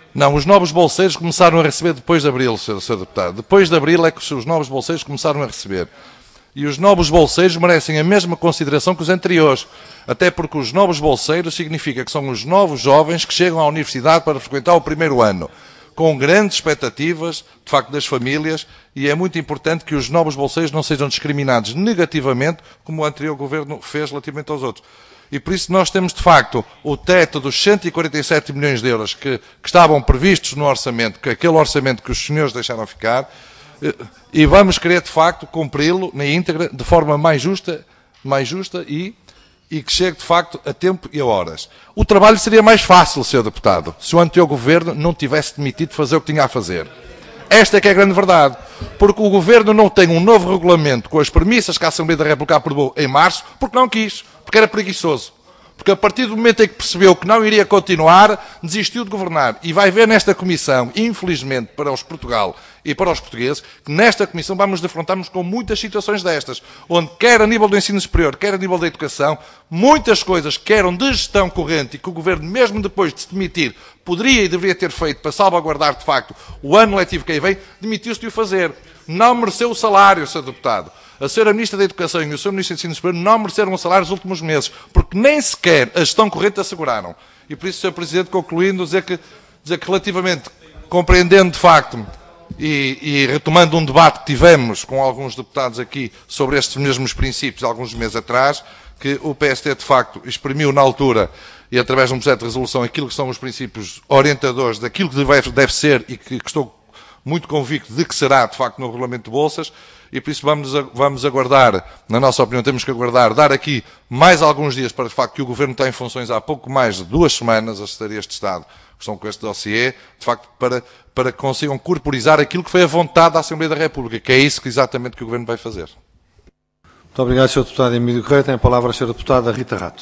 Não, os novos bolseiros começaram a receber depois de abril, senhor Deputado. Depois de abril é que os novos bolseiros começaram a receber. E os novos bolseiros merecem a mesma consideração que os anteriores. Até porque os novos bolseiros significa que são os novos jovens que chegam à universidade para frequentar o primeiro ano, com grandes expectativas, de facto, das famílias, e é muito importante que os novos bolseiros não sejam discriminados negativamente, como o anterior governo fez relativamente aos outros. E por isso nós temos, de facto, o teto dos cento e quarenta e sete milhões de euros que, que estavam previstos no orçamento, que aquele orçamento que os senhores deixaram ficar, e vamos querer, de facto, cumpri-lo na íntegra, de forma mais justa, mais justa e, e que chegue, de facto, a tempo e a horas. O trabalho seria mais fácil, senhor Deputado, se o anterior governo não tivesse demitido de fazer o que tinha a fazer. Esta é que é a grande verdade, porque o Governo não tem um novo regulamento com as premissas que a Assembleia da República aprovou em março, porque não quis, porque era preguiçoso. Porque a partir do momento em que percebeu que não iria continuar, desistiu de governar. E vai ver nesta Comissão, infelizmente para os Portugal e para os portugueses, que nesta Comissão vamos defrontar-nos com muitas situações destas, onde quer a nível do ensino superior, quer a nível da educação, muitas coisas que eram de gestão corrente e que o Governo, mesmo depois de se demitir, poderia e deveria ter feito para salvaguardar, de facto, o ano letivo que aí vem, demitiu-se de o fazer. Não mereceu o salário, senhor Deputado. A senhora Ministra da Educação e o senhor Ministro do Ensino Superior não mereceram o salário nos últimos meses, porque nem sequer a gestão corrente asseguraram. E por isso, senhor Presidente, concluindo, dizer que, dizer que relativamente, compreendendo de facto e, e retomando um debate que tivemos com alguns deputados aqui sobre estes mesmos princípios alguns meses atrás, que o P S T de facto exprimiu na altura e através de um projeto de resolução aquilo que são os princípios orientadores daquilo que deve, deve ser e que, que estou muito convicto de que será de facto no regulamento de bolsas. E por isso vamos, vamos aguardar, na nossa opinião temos que aguardar, dar aqui mais alguns dias para de facto que o Governo está em funções há pouco mais de duas semanas, as secretarias de Estado que estão com este dossiê, de facto para, para que consigam corporizar aquilo que foi a vontade da Assembleia da República, que é isso que exatamente que o Governo vai fazer. Muito obrigado, senhor Deputado Emílio Correia. Tem a palavra a senhora Deputada Rita Rato.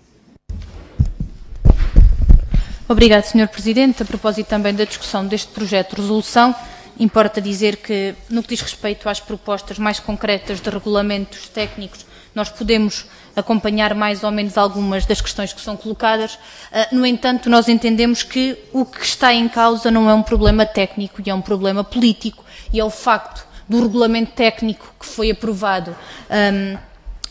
Obrigado, senhor Presidente. A propósito também da discussão deste projeto de resolução, importa dizer que, no que diz respeito às propostas mais concretas de regulamentos técnicos, nós podemos acompanhar mais ou menos algumas das questões que são colocadas. No entanto, nós entendemos que o que está em causa não é um problema técnico, e é um problema político, e é o facto do regulamento técnico que foi aprovado um,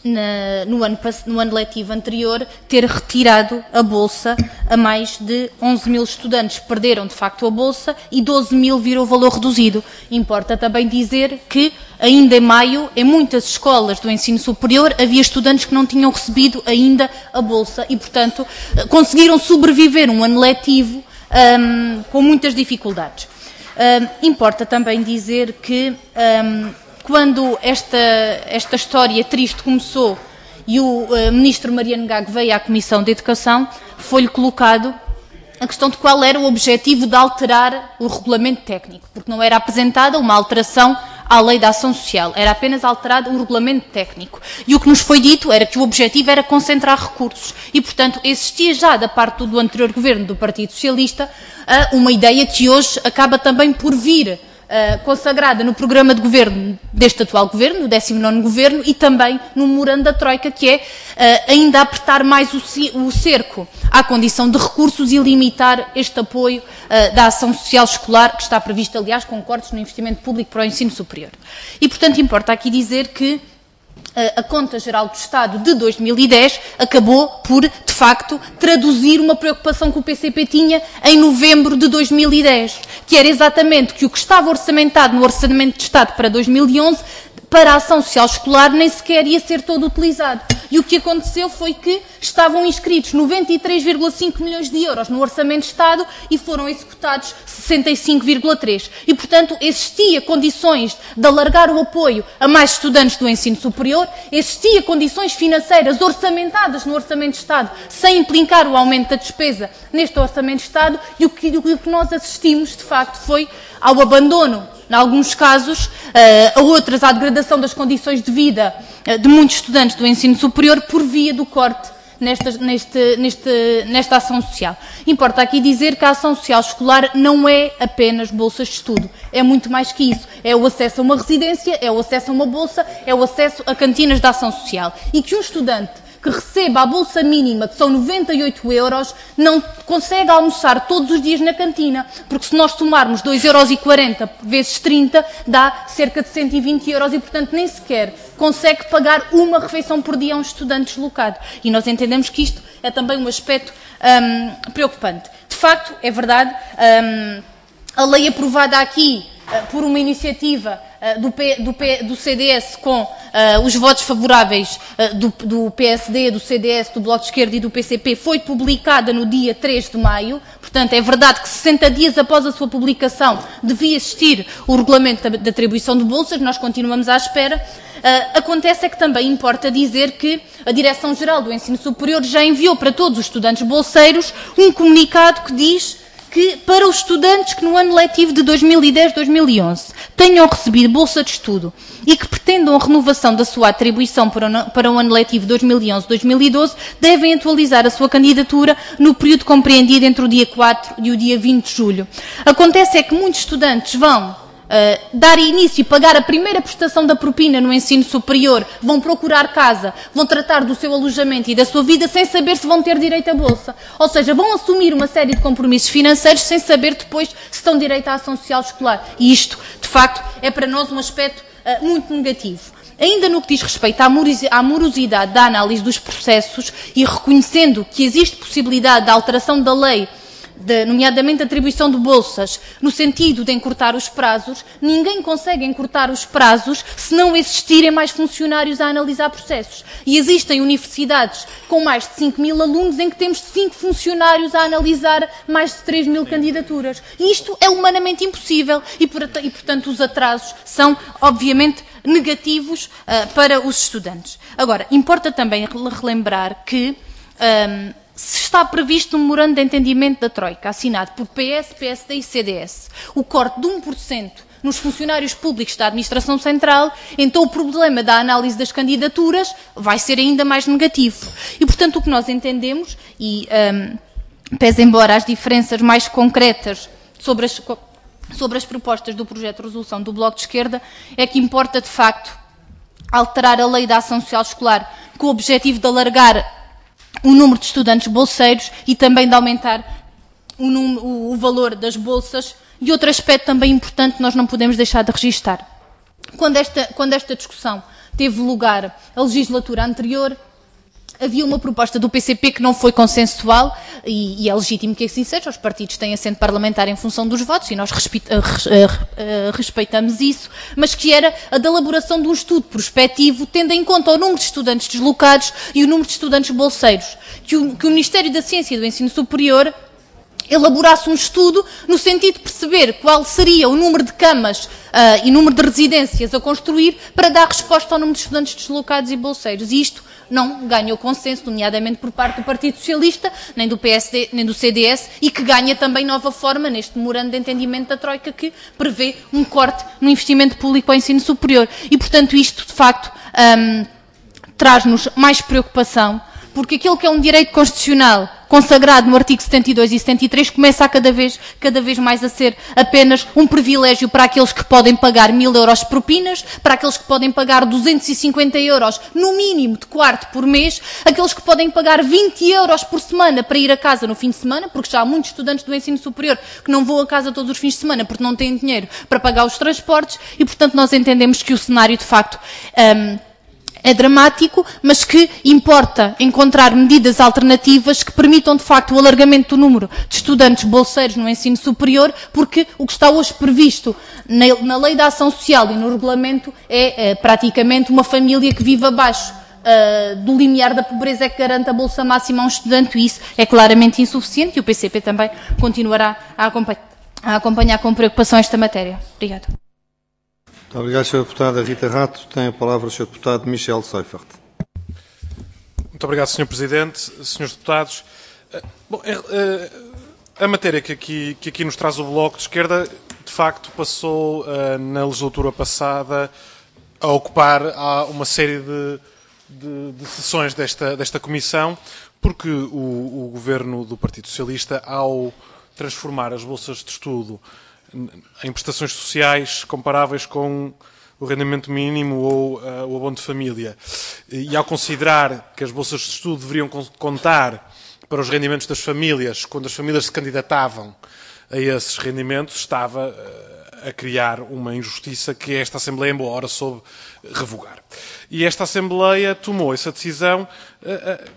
Na, no, ano, no ano letivo anterior, ter retirado a Bolsa a mais de onze mil estudantes. Perderam, de facto, a Bolsa e doze mil viram o valor reduzido. Importa também dizer que, ainda em maio, em muitas escolas do ensino superior, havia estudantes que não tinham recebido ainda a Bolsa e, portanto, conseguiram sobreviver um ano letivo um, com muitas dificuldades. Um, importa também dizer que... Um, Quando esta, esta história triste começou e o uh, Ministro Mariano Gago veio à Comissão de Educação, foi-lhe colocado a questão de qual era o objetivo de alterar o regulamento técnico, porque não era apresentada uma alteração à Lei da Ação Social, era apenas alterado o regulamento técnico. E o que nos foi dito era que o objetivo era concentrar recursos e, portanto, existia já da parte do anterior governo do Partido Socialista uh, uma ideia que hoje acaba também por vir Uh, consagrada no programa de governo deste atual governo, no décimo nono governo, e também no memorando da Troika, que é uh, ainda apertar mais o, o cerco à condição de recursos e limitar este apoio uh, da ação social escolar, que está previsto, aliás, com cortes no investimento público para o ensino superior. E, portanto, importa aqui dizer que a Conta Geral do Estado de dois mil e dez acabou por, de facto, traduzir uma preocupação que o P C P tinha em novembro de dois mil e dez, que era exatamente que o que estava orçamentado no Orçamento de Estado para dois mil e onze para a ação social escolar nem sequer ia ser todo utilizado. E o que aconteceu foi que estavam inscritos noventa e três vírgula cinco milhões de euros no Orçamento de Estado e foram executados sessenta e cinco vírgula três. E, portanto, existia condições de alargar o apoio a mais estudantes do ensino superior, existia condições financeiras orçamentadas no Orçamento de Estado, sem implicar o aumento da despesa neste Orçamento de Estado, e o que, o que nós assistimos, de facto, foi ao abandono, em alguns casos, a outras, à degradação das condições de vida de muitos estudantes do ensino superior por via do corte nesta, neste, neste, nesta ação social. Importa aqui dizer que a ação social escolar não é apenas bolsas de estudo, é muito mais que isso. É o acesso a uma residência, é o acesso a uma bolsa, é o acesso a cantinas de ação social. E que um estudante que recebe a bolsa mínima, que são noventa e oito euros, não consegue almoçar todos os dias na cantina, porque se nós tomarmos dois euros e quarenta vezes trinta, dá cerca de cento e vinte euros e, portanto, nem sequer consegue pagar uma refeição por dia a um estudante deslocado. E nós entendemos que isto é também um aspecto um, preocupante. De facto, é verdade, um, a lei aprovada aqui uh, por uma iniciativa uh, do, P, do, P, do C D S com uh, os votos favoráveis uh, do, do P S D, do C D S, do Bloco de Esquerda e do P C P foi publicada no dia três de maio. Portanto, é verdade que sessenta dias após a sua publicação devia existir o regulamento da, da atribuição de bolsas, nós continuamos à espera. Uh, acontece é que também importa dizer que a Direção-Geral do Ensino Superior já enviou para todos os estudantes bolseiros um comunicado que diz que para os estudantes que no ano letivo de dois mil e dez a dois mil e onze tenham recebido bolsa de estudo e que pretendam a renovação da sua atribuição para o, para o ano letivo dois mil e onze a dois mil e doze, devem atualizar a sua candidatura no período compreendido entre o dia quatro e o dia vinte de julho. Acontece é que muitos estudantes vão Uh, dar início e pagar a primeira prestação da propina no ensino superior, vão procurar casa, vão tratar do seu alojamento e da sua vida sem saber se vão ter direito à bolsa. Ou seja, vão assumir uma série de compromissos financeiros sem saber depois se estão direito à ação social escolar. E isto, de facto, é para nós um aspecto uh, muito negativo. Ainda no que diz respeito à morosidade da análise dos processos e reconhecendo que existe possibilidade de alteração da lei, De, nomeadamente a atribuição de bolsas, no sentido de encurtar os prazos, ninguém consegue encurtar os prazos se não existirem mais funcionários a analisar processos. E existem universidades com mais de cinco mil alunos em que temos cinco funcionários a analisar mais de três mil candidaturas. E isto é humanamente impossível e, e portanto, os atrasos são, obviamente, negativos uh, para os estudantes. Agora, importa também relembrar que um, se está previsto um memorando de entendimento da Troika, assinado por P S, P S D e C D S, o corte de um por cento nos funcionários públicos da Administração Central, então o problema da análise das candidaturas vai ser ainda mais negativo. E, portanto, o que nós entendemos, e um, pese embora as diferenças mais concretas sobre as, sobre as propostas do projeto de resolução do Bloco de Esquerda, é que importa, de facto, alterar a lei da ação social escolar com o objetivo de alargar o número de estudantes bolseiros e também de aumentar o, número, o, o valor das bolsas. E outro aspecto também importante que nós não podemos deixar de registar. Quando esta, quando esta discussão teve lugar a legislatura anterior, havia uma proposta do P C P que não foi consensual, e, e é legítimo que assim seja, os partidos têm assento parlamentar em função dos votos, e nós respeita, respeitamos isso, mas que era a da elaboração de um estudo prospectivo, tendo em conta o número de estudantes deslocados e o número de estudantes bolseiros, que o, que o Ministério da Ciência e do Ensino Superior elaborasse um estudo no sentido de perceber qual seria o número de camas uh, e número de residências a construir para dar resposta ao número de estudantes deslocados e bolseiros. E isto não ganhou consenso, nomeadamente por parte do Partido Socialista, nem do P S D, nem do C D S, e que ganha também nova forma neste memorando de entendimento da Troika, que prevê um corte no investimento público ao ensino superior. E, portanto, isto, de facto, um, traz-nos mais preocupação, porque aquilo que é um direito constitucional consagrado no artigo setenta e dois e setenta e três começa a cada vez, cada vez mais a ser apenas um privilégio para aqueles que podem pagar mil euros de propinas, para aqueles que podem pagar duzentos e cinquenta euros no mínimo de quarto por mês, aqueles que podem pagar vinte euros por semana para ir a casa no fim de semana, porque já há muitos estudantes do ensino superior que não vão a casa todos os fins de semana porque não têm dinheiro para pagar os transportes e, portanto, nós entendemos que o cenário, de facto, um, é dramático, mas que importa encontrar medidas alternativas que permitam, de facto, o alargamento do número de estudantes bolseiros no ensino superior, porque o que está hoje previsto na, na Lei da Ação Social e no regulamento é, é praticamente uma família que vive abaixo uh, do limiar da pobreza é que garante a bolsa máxima a um estudante, e isso é claramente insuficiente, e o P C P também continuará a acompanhar, a acompanhar com preocupação esta matéria. Obrigada. Muito obrigado, senhora Deputada Rita Rato. Tem a palavra o senhor Deputado Michel Seifert. Muito obrigado, senhor Presidente, senhores Deputados. Bom, a matéria que aqui, que aqui nos traz o Bloco de Esquerda, de facto, passou na legislatura passada a ocupar uma série de, de, de sessões desta, desta comissão, porque o, o Governo do Partido Socialista, ao transformar as bolsas de estudo em prestações sociais comparáveis com o rendimento mínimo ou uh, o abono de família. E ao considerar que as bolsas de estudo deveriam contar para os rendimentos das famílias, quando as famílias se candidatavam a esses rendimentos, estava uh, a criar uma injustiça que esta Assembleia, em boa hora, soube revogar. E esta Assembleia tomou essa decisão uh, uh,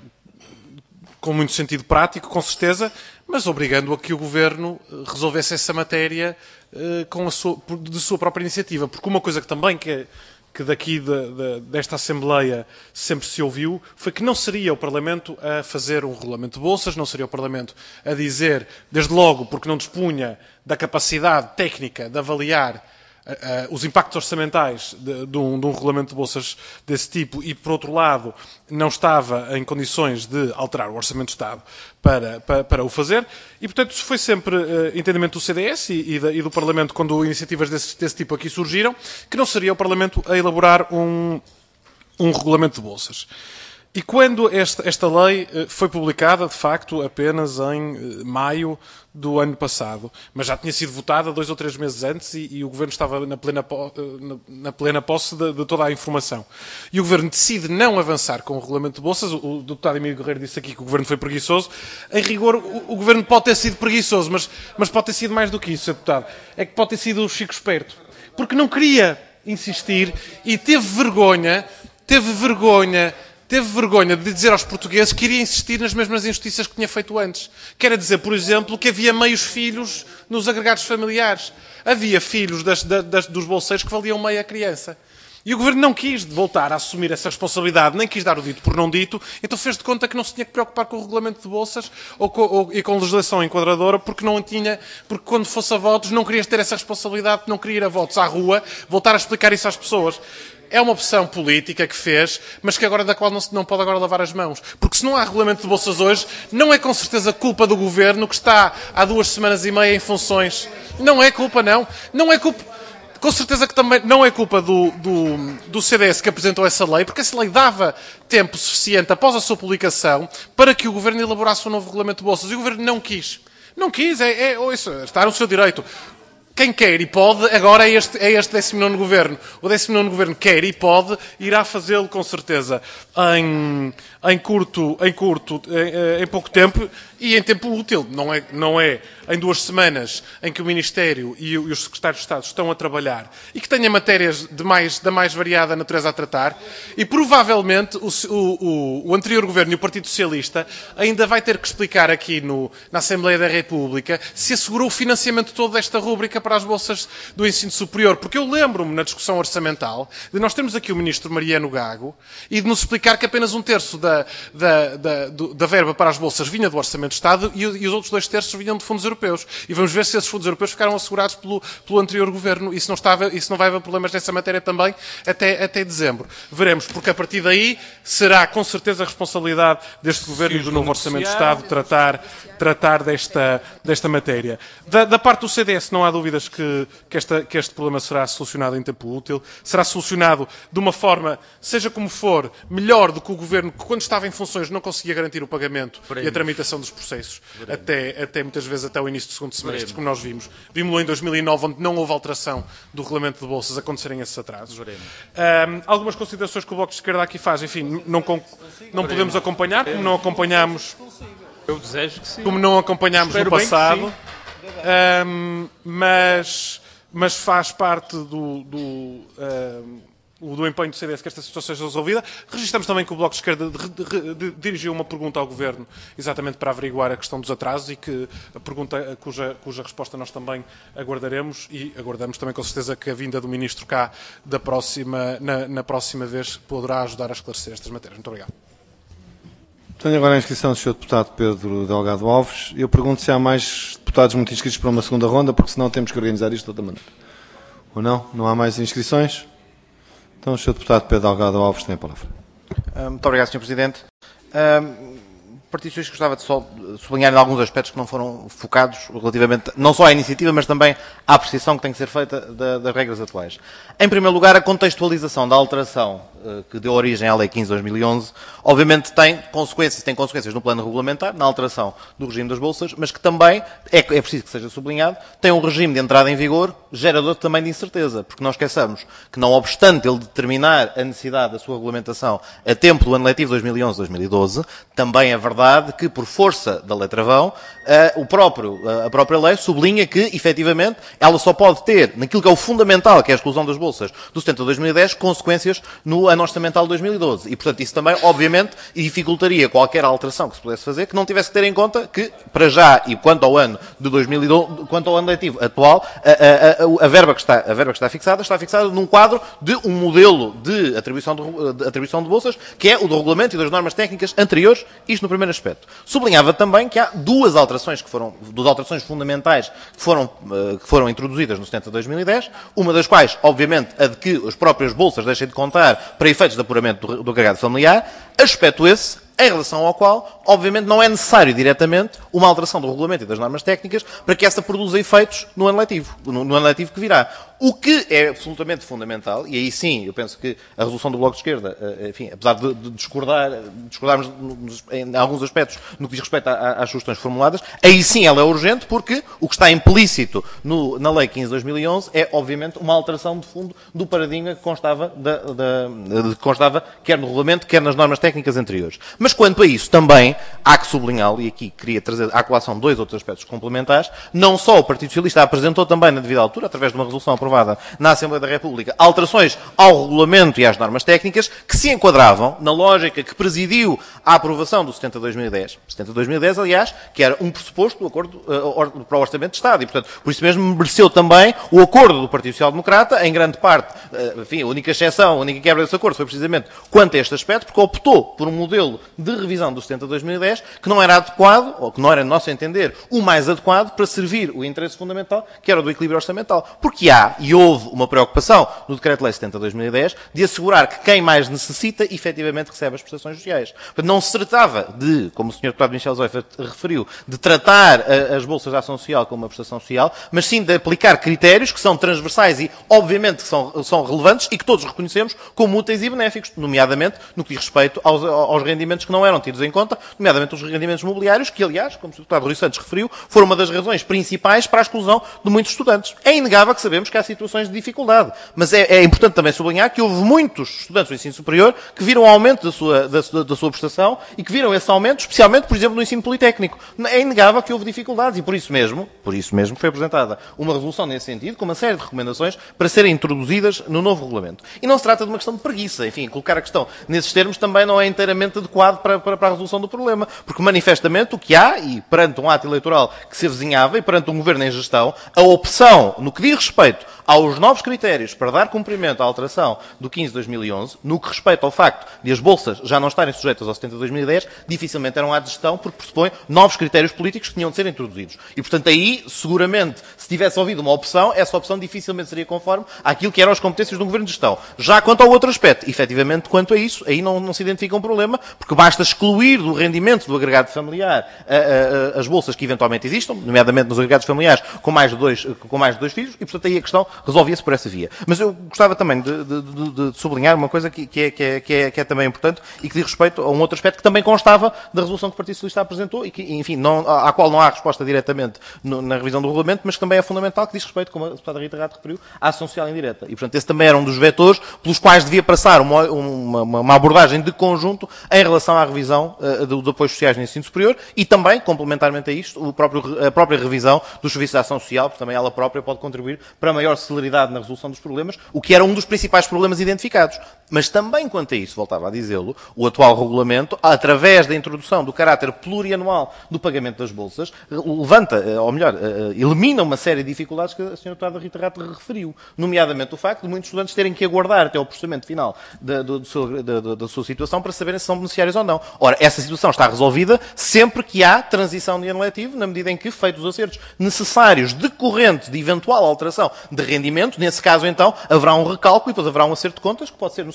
com muito sentido prático, com certeza, mas obrigando a que o Governo resolvesse essa matéria uh, com a sua, de sua própria iniciativa. Porque uma coisa que também que, que daqui de, de, desta Assembleia sempre se ouviu foi que não seria o Parlamento a fazer um regulamento de bolsas, não seria o Parlamento a dizer, desde logo, porque não dispunha da capacidade técnica de avaliar Uh, uh, os impactos orçamentais de, de, um, de um regulamento de bolsas desse tipo e, por outro lado, não estava em condições de alterar o Orçamento do Estado para, para, para o fazer. E, portanto, foi sempre uh, entendimento do C D S e, e, da, e do Parlamento, quando iniciativas desse, desse tipo aqui surgiram, que não seria o Parlamento a elaborar um, um regulamento de bolsas. E quando esta, esta lei foi publicada, de facto, apenas em maio do ano passado, mas já tinha sido votada dois ou três meses antes e, e o Governo estava na plena, na, na plena posse de, de toda a informação. E o Governo decide não avançar com o regulamento de bolsas. O, o deputado Emílio Guerreiro disse aqui que o Governo foi preguiçoso. Em rigor, o, o Governo pode ter sido preguiçoso, mas, mas pode ter sido mais do que isso, senhor Deputado. É que pode ter sido o Chico Esperto. Porque não queria insistir e teve vergonha, teve vergonha... Teve vergonha de dizer aos portugueses que iria insistir nas mesmas injustiças que tinha feito antes. Quer dizer, por exemplo, que havia meios filhos nos agregados familiares. Havia filhos das, das, dos bolseiros que valiam meia criança. E o Governo não quis voltar a assumir essa responsabilidade, nem quis dar o dito por não dito, então fez de conta que não se tinha que preocupar com o regulamento de bolsas ou com, ou, e com legislação enquadradora, porque não tinha, porque quando fosse a votos não querias ter essa responsabilidade, não queria ir a votos à rua, voltar a explicar isso às pessoas. É uma opção política que fez, mas que agora, da qual não, se, não pode agora lavar as mãos. Porque se não há regulamento de bolsas hoje, não é com certeza culpa do Governo, que está há duas semanas e meia em funções. Não é culpa, não. Não é culpa... Com certeza que também não é culpa do, do, do C D S que apresentou essa lei, porque essa lei dava tempo suficiente após a sua publicação para que o Governo elaborasse um novo regulamento de bolsas. E o Governo não quis. Não quis, é, é, isso, está no seu direito. Quem quer e pode, agora é este, é este décimo nono Governo. O décimo nono Governo quer e pode, irá fazê-lo com certeza em, em curto, em, curto em, em pouco tempo e em tempo útil. Não é, não é em duas semanas em que o Ministério e, e os Secretários de Estado estão a trabalhar e que tenha matérias de mais, da mais variada natureza a tratar e provavelmente o, o, o anterior Governo e o Partido Socialista ainda vai ter que explicar aqui no, na Assembleia da República se assegurou o financiamento todo desta rúbrica para as bolsas do ensino superior. Porque eu lembro-me, na discussão orçamental, de nós termos aqui o Ministro Mariano Gago e de nos explicar que apenas um terço da, da, da, da verba para as bolsas vinha do Orçamento do Estado e, e os outros dois terços vinham de fundos europeus. E vamos ver se esses fundos europeus ficaram assegurados pelo, pelo anterior Governo. Isso não, estava, isso não vai haver problemas nessa matéria também até, até dezembro. Veremos, porque a partir daí será com certeza a responsabilidade deste Governo e do novo Orçamento do Estado tratar, tratar desta, desta matéria. Da, da parte do C D S não há dúvidas que, que, esta, que este problema será solucionado em tempo útil, será solucionado de uma forma, seja como for, melhor do que o Governo, que quando estava em funções não conseguia garantir o pagamento Veremos. e a tramitação dos processos, até, até muitas vezes até o início do segundo semestre, Veremos. como nós vimos. Vimos-lo em dois mil e nove, onde não houve alteração do regulamento de bolsas, acontecerem esses atrasos. Um, algumas considerações que o Bloco de Esquerda aqui faz, enfim, não, não podemos acompanhar, como não acompanhámos... Eu desejo que sim. Como não acompanhámos Espero no passado, um, mas, mas faz parte do, do, um, do empenho do C D S que esta situação seja resolvida. Registramos também que o Bloco de Esquerda de, de, de, dirigiu uma pergunta ao Governo exatamente para averiguar a questão dos atrasos e que a pergunta cuja, cuja resposta nós também aguardaremos e aguardamos também com certeza que a vinda do Ministro cá da próxima, na, na próxima vez poderá ajudar a esclarecer estas matérias. Muito obrigado. Tenho agora a inscrição do senhor Deputado Pedro Delgado Alves. Eu pergunto se há mais deputados muito inscritos para uma segunda ronda, porque senão temos que organizar isto de outra maneira. Ou não? Não há mais inscrições? Então o senhor Deputado Pedro Delgado Alves tem a palavra. Muito obrigado, senhor Presidente. O Partido Socialista gostava de só sublinhar alguns aspectos que não foram focados relativamente não só à iniciativa, mas também à apreciação que tem que ser feita da, das regras atuais. Em primeiro lugar, a contextualização da alteração uh, que deu origem à Lei quinze de dois mil e onze, obviamente tem consequências, tem consequências no plano regulamentar, na alteração do regime das bolsas, mas que também, é, é preciso que seja sublinhado, tem um regime de entrada em vigor gerador também de incerteza, porque não esqueçamos que, não obstante ele determinar a necessidade da sua regulamentação a tempo do ano letivo dois mil e onze dois mil e doze, também é verdade que, por força da letravão, o próprio, a própria lei sublinha que, efetivamente, ela só pode ter, naquilo que é o fundamental, que é a exclusão das bolsas do setenta de dois mil e dez, consequências no ano orçamental de dois mil e doze. E, portanto, isso também, obviamente, dificultaria qualquer alteração que se pudesse fazer, que não tivesse que ter em conta que, para já, e quanto ao ano de dois mil e doze, quanto ao ano letivo atual, a, a, a, a, verba que está, a verba que está fixada, está fixada num quadro de um modelo de atribuição de, de atribuição de bolsas, que é o do regulamento e das normas técnicas anteriores, isto no primeiro aspecto. Sublinhava também que há duas alterações que foram, duas alterações fundamentais que foram, uh, que foram introduzidas no setenta de dois mil e dez, uma das quais, obviamente, a de que as próprias bolsas deixem de contar para efeitos de apuramento do, do agregado familiar, aspecto esse em relação ao qual, obviamente, não é necessário diretamente uma alteração do regulamento e das normas técnicas para que essa produza efeitos no ano letivo, no, no ano letivo que virá. O que é absolutamente fundamental, e aí sim, eu penso que a resolução do Bloco de Esquerda, enfim, apesar de, de discordar, discordarmos em alguns aspectos no que diz respeito às sugestões formuladas, aí sim ela é urgente, porque o que está implícito no, na Lei quinze de dois mil e onze é, obviamente, uma alteração de fundo do paradigma que constava, da, da, de, constava quer no regulamento, quer nas normas técnicas anteriores. Mas quanto a isso, também há que sublinhá-lo, e aqui queria trazer à colação dois outros aspectos complementares, não só o Partido Socialista apresentou também na devida altura, através de uma resolução aprovada na Assembleia da República, alterações ao regulamento e às normas técnicas que se enquadravam na lógica que presidiu a aprovação do setenta de dois mil e dez. setenta de dois mil e dez, aliás, que era um pressuposto do acordo uh, para o Orçamento de Estado. E, portanto, por isso mesmo mereceu também o acordo do Partido Social Democrata, em grande parte, uh, enfim, a única exceção, a única quebra desse acordo foi precisamente quanto a este aspecto, porque optou por um modelo de revisão do setenta de dois mil e dez que não era adequado, ou que não era, no nosso entender, o mais adequado para servir o interesse fundamental, que era o do equilíbrio orçamental. Porque há, e houve uma preocupação no Decreto-Lei setenta de dois mil e dez de assegurar que quem mais necessita, efetivamente, recebe as prestações sociais. Portanto, não se tratava de, como o senhor Deputado Michel Zoifa referiu, de tratar a, as bolsas de ação social como uma prestação social, mas sim de aplicar critérios que são transversais e, obviamente, que são, são relevantes e que todos reconhecemos como úteis e benéficos, nomeadamente no que diz respeito aos, aos rendimentos que não eram tidos em conta, nomeadamente os rendimentos mobiliários, que, aliás, como o senhor Deputado Rui Santos referiu, foram uma das razões principais para a exclusão de muitos estudantes. É inegável que sabemos que há situações de dificuldade, mas é, é importante também sublinhar que houve muitos estudantes do ensino superior que viram o aumento da sua, da, da sua prestação e que viram esse aumento, especialmente, por exemplo, no ensino politécnico. É inegável que houve dificuldades e por isso mesmo, por isso mesmo foi apresentada uma resolução nesse sentido, com uma série de recomendações para serem introduzidas no novo regulamento. E não se trata de uma questão de preguiça. Enfim, colocar a questão nesses termos também não é inteiramente adequado para, para, para a resolução do problema, porque manifestamente o que há, e perante um ato eleitoral que se avizinhava e perante um governo em gestão, a opção, no que diz respeito aos novos critérios para dar cumprimento à alteração do quinze de dois mil e onze, no que respeita ao facto de as bolsas já não estarem sujeitas ao setenta de dois mil e dez, dificilmente eram ato de gestão, porque pressupõe novos critérios políticos que tinham de ser introduzidos. E, portanto, aí, seguramente, se tivesse havido uma opção, essa opção dificilmente seria conforme àquilo que eram as competências de um governo de gestão. Já quanto ao outro aspecto, efetivamente, quanto a isso, aí não, não se identifica um problema, porque basta excluir do rendimento do agregado familiar a, a, a, as bolsas que eventualmente existam, nomeadamente nos agregados familiares com mais de dois, com mais de dois filhos, e, portanto, aí a questão resolvia-se por essa via. Mas eu gostava também de, de, de, de sublinhar uma coisa que, que, é, que, é, que, é, que é também importante e que diz respeito a um outro aspecto que também constava da resolução que o Partido Socialista apresentou e que, enfim, não, à qual não há resposta diretamente no, na revisão do regulamento, mas que também é fundamental, que diz respeito, como a deputada Rita Rato referiu, à ação social indireta. E, portanto, esse também era um dos vetores pelos quais devia passar uma, uma, uma abordagem de conjunto em relação à revisão uh, dos apoios sociais no ensino superior e também, complementarmente a isto, o próprio, a própria revisão dos serviços de ação social, porque também ela própria pode contribuir para maior celeridade na resolução dos problemas, o que era um dos principais problemas identificados. Mas também, quanto a isso, voltava a dizê-lo, o atual regulamento, através da introdução do caráter plurianual do pagamento das bolsas, levanta, ou melhor, elimina uma série de dificuldades que a senhora deputada Rita Rato referiu, nomeadamente o facto de muitos estudantes terem que aguardar até o processamento final da, do, do seu, da, da sua situação para saberem se são beneficiários ou não. Ora, essa situação está resolvida sempre que há transição de ano letivo, na medida em que, feitos os acertos necessários decorrentes de eventual alteração de rendimento, nesse caso, então, haverá um recálculo e depois haverá um acerto de contas, que pode ser no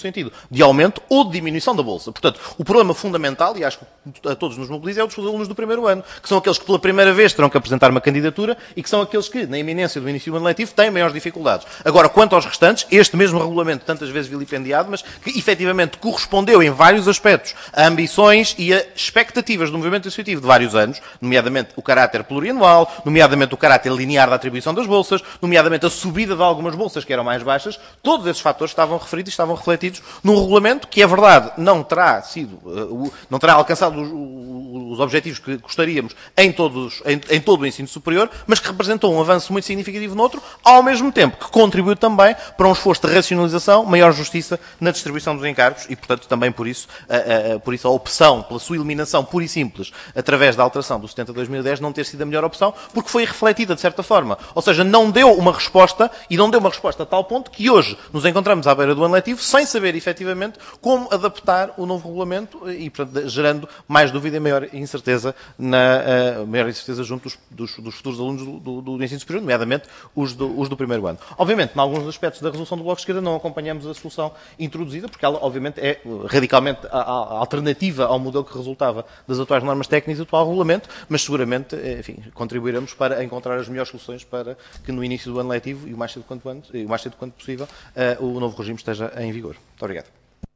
sentido de aumento ou de diminuição da Bolsa. Portanto, o problema fundamental, e acho que a todos nos mobiliza, é o dos alunos do primeiro ano, que são aqueles que pela primeira vez terão que apresentar uma candidatura e que são aqueles que, na iminência do início do ano letivo, têm maiores dificuldades. Agora, quanto aos restantes, este mesmo regulamento, tantas vezes vilipendiado, mas que efetivamente correspondeu em vários aspectos a ambições e a expectativas do movimento associativo de vários anos, nomeadamente o caráter plurianual, nomeadamente o caráter linear da atribuição das bolsas, nomeadamente a subida de algumas bolsas que eram mais baixas, todos esses fatores estavam referidos e estavam refletidos num regulamento que, é verdade, não terá sido, não terá alcançado os, os objetivos que gostaríamos em, todos, em, em todo o ensino superior, mas que representou um avanço muito significativo noutro, ao mesmo tempo que contribuiu também para um esforço de racionalização, maior justiça na distribuição dos encargos e, portanto, também por isso, a, a, por isso a opção pela sua eliminação pura e simples através da alteração do setenta barra dois mil e dez não ter sido a melhor opção, porque foi refletida de certa forma. Ou seja, não deu uma resposta e não deu uma resposta a tal ponto que hoje nos encontramos à beira do ano letivo sem saber efetivamente como adaptar o novo regulamento e, portanto, gerando mais dúvida e maior incerteza, na, uh, maior incerteza junto dos, dos, dos futuros alunos do, do, do ensino superior, nomeadamente os do, os do primeiro ano. Obviamente, em alguns aspectos da resolução do Bloco de Esquerda não acompanhamos a solução introduzida, porque ela, obviamente, é radicalmente a, a alternativa ao modelo que resultava das atuais normas técnicas e do atual regulamento, mas seguramente, enfim, contribuiremos para encontrar as melhores soluções para que no início do ano letivo e o mais cedo quanto, antes, e o mais cedo quanto possível uh, o novo regime esteja em vigor. Muito obrigado.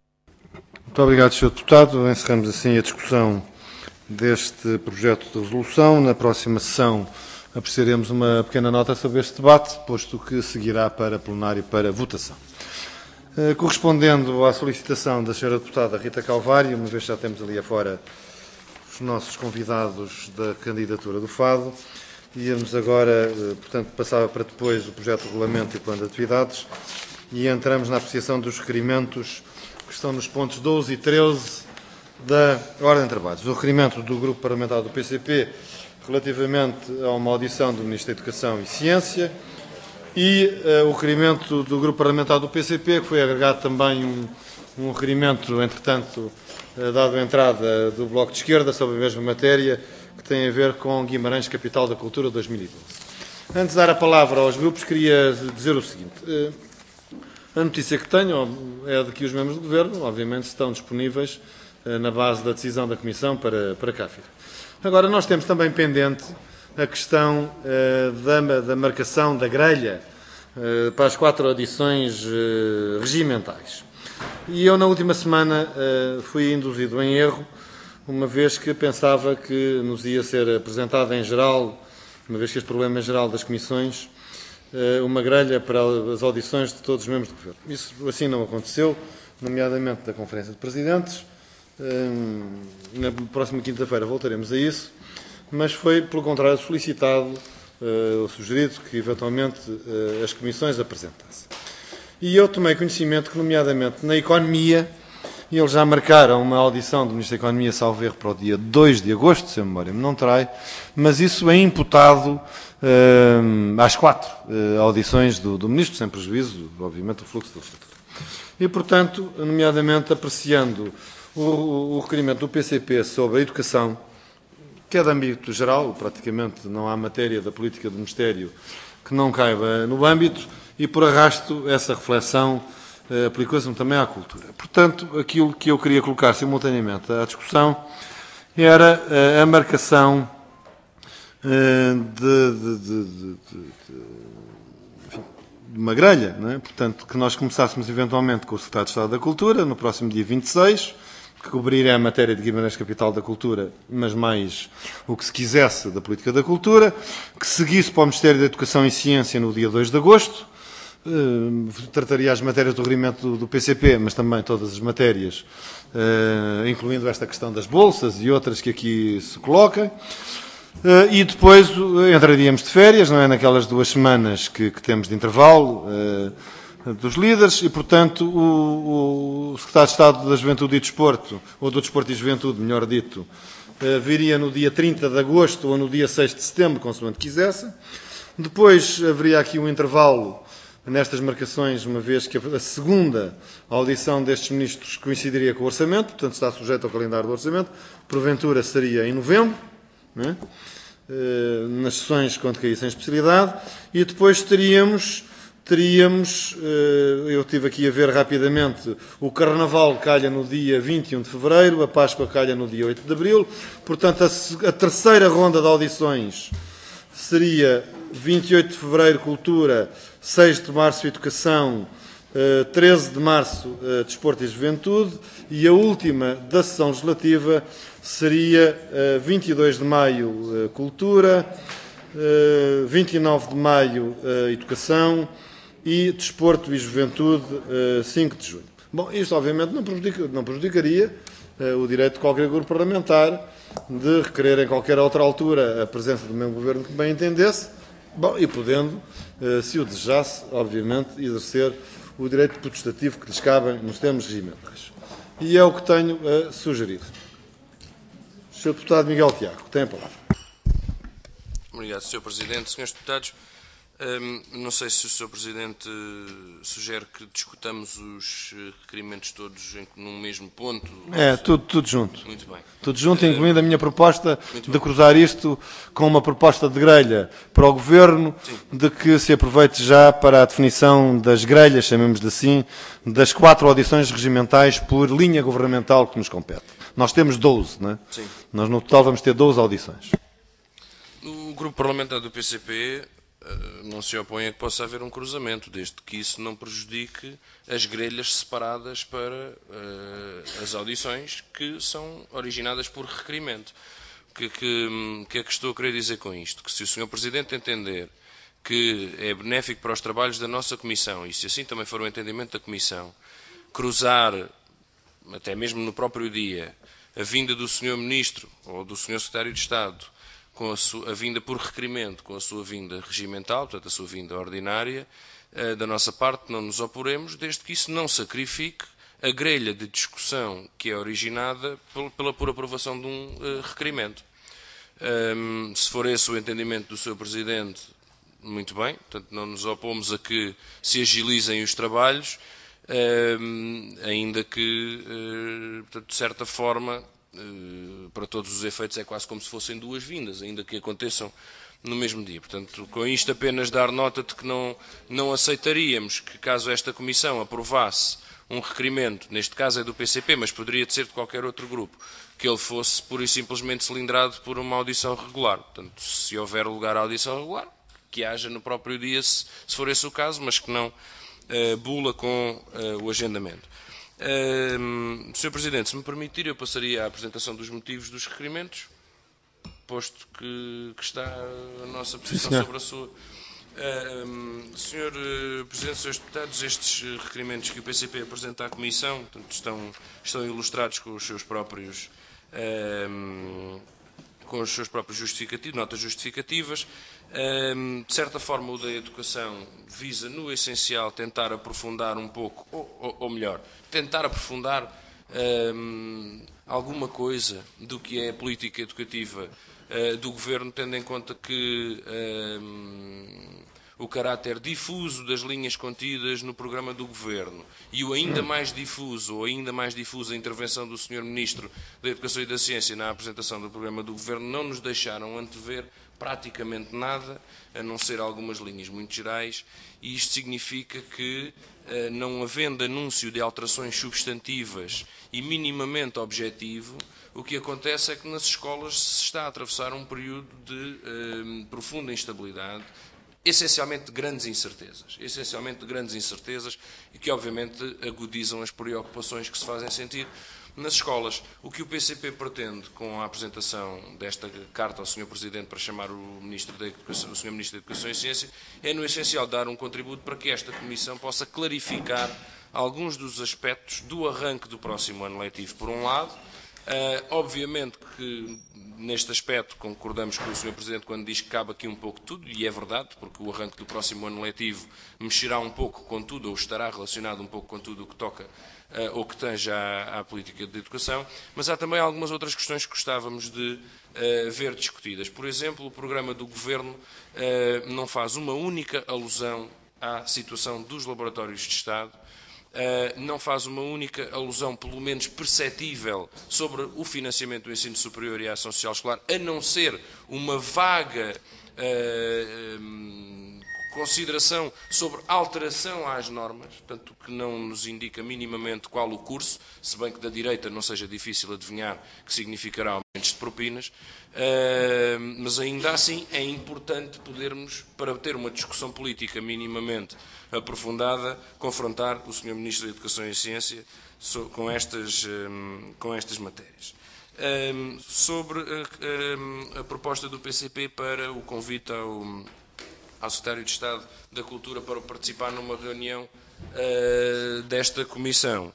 Muito obrigado, senhor Deputado. Encerramos assim a discussão deste projeto de resolução. Na próxima sessão apreciaremos uma pequena nota sobre este debate, posto que seguirá para plenário para votação. Uh, correspondendo à solicitação da senhora Deputada Rita Calvário, uma vez que já temos ali afora os nossos convidados da candidatura do Fado, íamos agora, uh, portanto, passava para depois o projeto de regulamento e o plano de atividades e entramos na apreciação dos requerimentos que estão nos pontos doze e treze da Ordem de Trabalhos. O requerimento do Grupo Parlamentar do P C P relativamente a uma audição do Ministro da Educação e Ciência e uh, o requerimento do Grupo Parlamentar do P C P, que foi agregado também um, um requerimento, entretanto, uh, dado a entrada do Bloco de Esquerda sobre a mesma matéria, que tem a ver com Guimarães, Capital da Cultura dois mil e doze. Antes de dar a palavra aos grupos, queria dizer o seguinte. Uh, a notícia que tenho é de que os membros do Governo, obviamente, estão disponíveis uh, na base da decisão da Comissão para, para cá vir. Agora, nós temos também pendente a questão uh, da, da marcação da grelha uh, para as quatro audições uh, regimentais. E eu, na última semana, uh, fui induzido em erro, uma vez que pensava que nos ia ser apresentado em geral, uma vez que este problema é geral das comissões, uh, uma grelha para as audições de todos os membros do Governo. Isso assim não aconteceu, nomeadamente da Conferência de Presidentes. Na próxima quinta-feira voltaremos a isso, mas foi, pelo contrário, solicitado, uh, sugerido que, eventualmente, uh, as comissões apresentassem. E eu tomei conhecimento que, nomeadamente, na Economia, eles já marcaram uma audição do Ministro da Economia, salvo erro, para o dia dois de agosto, se a memória me não trai, mas isso é imputado uh, às quatro uh, audições do, do Ministro, sem prejuízo, obviamente, do fluxo da legislatura. E, portanto, nomeadamente, apreciando O, o requerimento do P C P sobre a educação, que é de âmbito geral, praticamente não há matéria da política do Ministério que não caiba no âmbito, e por arrasto essa reflexão eh, aplicou-se também à cultura. Portanto, aquilo que eu queria colocar simultaneamente à discussão era eh, a marcação eh, de, de, de, de, de, enfim, de uma grelha, não é? Portanto, que nós começássemos eventualmente com o Secretário de Estado da Cultura, no próximo dia vinte e seis, que cobriria a matéria de Guimarães, Capital da Cultura, mas mais o que se quisesse da política da cultura, que seguisse para o Ministério da Educação e Ciência no dia dois de agosto, uh, trataria as matérias do requerimento do, do P C P, mas também todas as matérias, uh, incluindo esta questão das bolsas e outras que aqui se colocam, uh, e depois uh, entraríamos de férias, não é, naquelas duas semanas que, que temos de intervalo, uh, dos líderes e, portanto, o, o Secretário de Estado da Juventude e Desporto, ou do Desporto e Juventude, melhor dito, eh, viria no dia trinta de agosto ou no dia seis de setembro, consoante quisesse. Depois haveria aqui um intervalo nestas marcações, uma vez que a segunda audição destes ministros coincidiria com o orçamento, portanto está sujeito ao calendário do orçamento, porventura seria em novembro, não é? eh, nas sessões quando caísse em especialidade, e depois teríamos teríamos, eu estive aqui a ver rapidamente, o Carnaval calha no dia vinte e um de fevereiro, a Páscoa calha no dia oito de abril, portanto a, a terceira ronda de audições seria vinte e oito de fevereiro Cultura, seis de março Educação, treze de março Desporto e Juventude, e a última da sessão legislativa seria vinte e dois de maio Cultura, vinte e nove de maio Educação e Desporto e Juventude cinco de junho. Bom, isto obviamente não, prejudica, não prejudicaria o direito de qualquer grupo parlamentar de requerer em qualquer outra altura a presença do mesmo governo que bem entendesse, bom, e podendo, se o desejasse, obviamente, exercer o direito potestativo que lhes cabe nos termos regimentais. E é o que tenho a sugerir. senhor Deputado Miguel Tiago, tem a palavra. Obrigado, senhor Presidente. senhores Deputados, hum, não sei se o senhor Presidente sugere que discutamos os requerimentos todos em, num mesmo ponto. É, tudo, tudo junto. Muito bem. Tudo junto, incluindo a minha proposta de cruzar isto com uma proposta de grelha para o Governo, sim, de que se aproveite já para a definição das grelhas, chamemos-lhe assim, das quatro audições regimentais por linha governamental que nos compete. Nós temos doze, não é? Sim. Nós no total vamos ter doze audições. O Grupo Parlamentar do P C P não se opõe a que possa haver um cruzamento, desde que isso não prejudique as grelhas separadas para uh, as audições que são originadas por requerimento. O que, que, que é que estou a querer dizer com isto? Que se o senhor Presidente entender que é benéfico para os trabalhos da nossa Comissão, e se assim também for o entendimento da Comissão, cruzar, até mesmo no próprio dia, a vinda do senhor Ministro ou do senhor Secretário de Estado com a, sua, a vinda por requerimento, com a sua vinda regimental, portanto a sua vinda ordinária, eh, da nossa parte não nos oporemos, desde que isso não sacrifique a grelha de discussão que é originada por, pela pura aprovação de um eh, requerimento. Um, se for esse o entendimento do senhor Presidente, muito bem, portanto não nos opomos a que se agilizem os trabalhos, um, ainda que, uh, portanto, de certa forma, Uh, para todos os efeitos é quase como se fossem duas vindas, ainda que aconteçam no mesmo dia. Portanto, com isto apenas dar nota de que não, não aceitaríamos que, caso esta Comissão aprovasse um requerimento, neste caso é do P C P, mas poderia ser de qualquer outro grupo, que ele fosse pura e simplesmente cilindrado por uma audição regular. Portanto, se houver lugar à audição regular, que haja no próprio dia, se, se for esse o caso, mas que não uh, bula com uh, o agendamento. Uh, senhor Presidente, se me permitir, eu passaria à apresentação dos motivos dos requerimentos, posto que, que está a nossa posição sobre a sua. Uh, senhor Presidente, senhores Deputados, estes requerimentos que o P C P apresenta à Comissão, portanto, estão, estão ilustrados com os seus próprios uh, com os seus próprios justificativos, notas justificativas. Um, de certa forma, o da educação visa, no essencial, tentar aprofundar um pouco, ou, ou, ou melhor, tentar aprofundar um, alguma coisa do que é a política educativa uh, do Governo, tendo em conta que um, o caráter difuso das linhas contidas no programa do Governo e o ainda mais difuso, ou ainda mais difusa intervenção do senhor Ministro da Educação e da Ciência na apresentação do programa do Governo não nos deixaram antever praticamente nada, a não ser algumas linhas muito gerais, e isto significa que, não havendo anúncio de alterações substantivas e minimamente objetivo, o que acontece é que nas escolas se está a atravessar um período de eh, profunda instabilidade, essencialmente de grandes incertezas, essencialmente de grandes incertezas e que obviamente agudizam as preocupações que se fazem sentir nas escolas. O que o P C P pretende com a apresentação desta carta ao senhor Presidente para chamar o, Ministro da Educação, o senhor Ministro da Educação e Ciência é, no essencial, dar um contributo para que esta Comissão possa clarificar alguns dos aspectos do arranque do próximo ano letivo, por um lado. Uh, obviamente que, neste aspecto, concordamos com o senhor Presidente quando diz que cabe aqui um pouco tudo, e é verdade, porque o arranque do próximo ano letivo mexerá um pouco com tudo, ou estará relacionado um pouco com tudo o que toca uh, ou que tange à, à política de educação, mas há também algumas outras questões que gostávamos de uh, ver discutidas. Por exemplo, o programa do Governo uh, não faz uma única alusão à situação dos laboratórios de Estado, Uh, não faz uma única alusão, pelo menos perceptível, sobre o financiamento do ensino superior e a ação social escolar, a não ser uma vaga uh, um, consideração sobre alteração às normas, portanto, que não nos indica minimamente qual o curso, se bem que da direita não seja difícil adivinhar que significará aumentos de propinas, mas ainda assim é importante podermos, para ter uma discussão política minimamente aprofundada, confrontar o senhor Ministro da Educação e Ciência com estas, com estas matérias. Sobre a, a, a proposta do P C P para o convite ao, ao Secretário de Estado da Cultura para participar numa reunião uh, desta Comissão.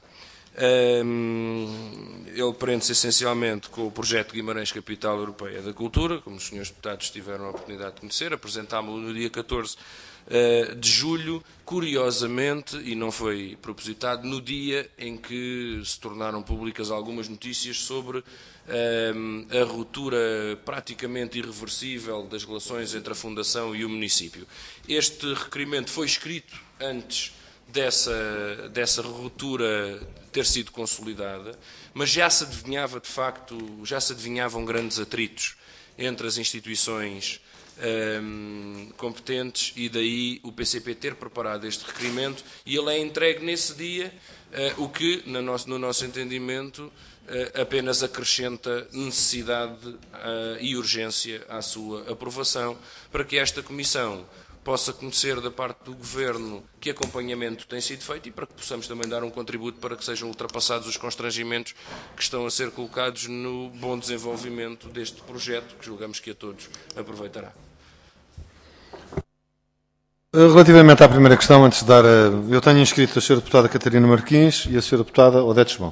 Um, ele prende-se essencialmente com o projeto Guimarães Capital Europeia da Cultura, como os senhores deputados tiveram a oportunidade de conhecer, apresentámo-lo no dia catorze de julho, curiosamente, e não foi propositado, no dia em que se tornaram públicas algumas notícias sobre um, a ruptura praticamente irreversível das relações entre a Fundação e o município. Este requerimento foi escrito antes dessa, dessa ruptura ter sido consolidada, mas já se adivinhava, de facto, já se adivinhavam grandes atritos entre as instituições Um, competentes, e daí o P C P ter preparado este requerimento, e ele é entregue nesse dia, uh, o que, no nosso, no nosso entendimento, uh, apenas acrescenta necessidade uh, e urgência à sua aprovação, para que esta Comissão possa conhecer da parte do Governo que acompanhamento tem sido feito e para que possamos também dar um contributo para que sejam ultrapassados os constrangimentos que estão a ser colocados no bom desenvolvimento deste projeto, que julgamos que a todos aproveitará. Relativamente à primeira questão, antes de dar a... Eu tenho inscrito a senhora Deputada Catarina Marquins e a senhora Deputada Odete Chumão.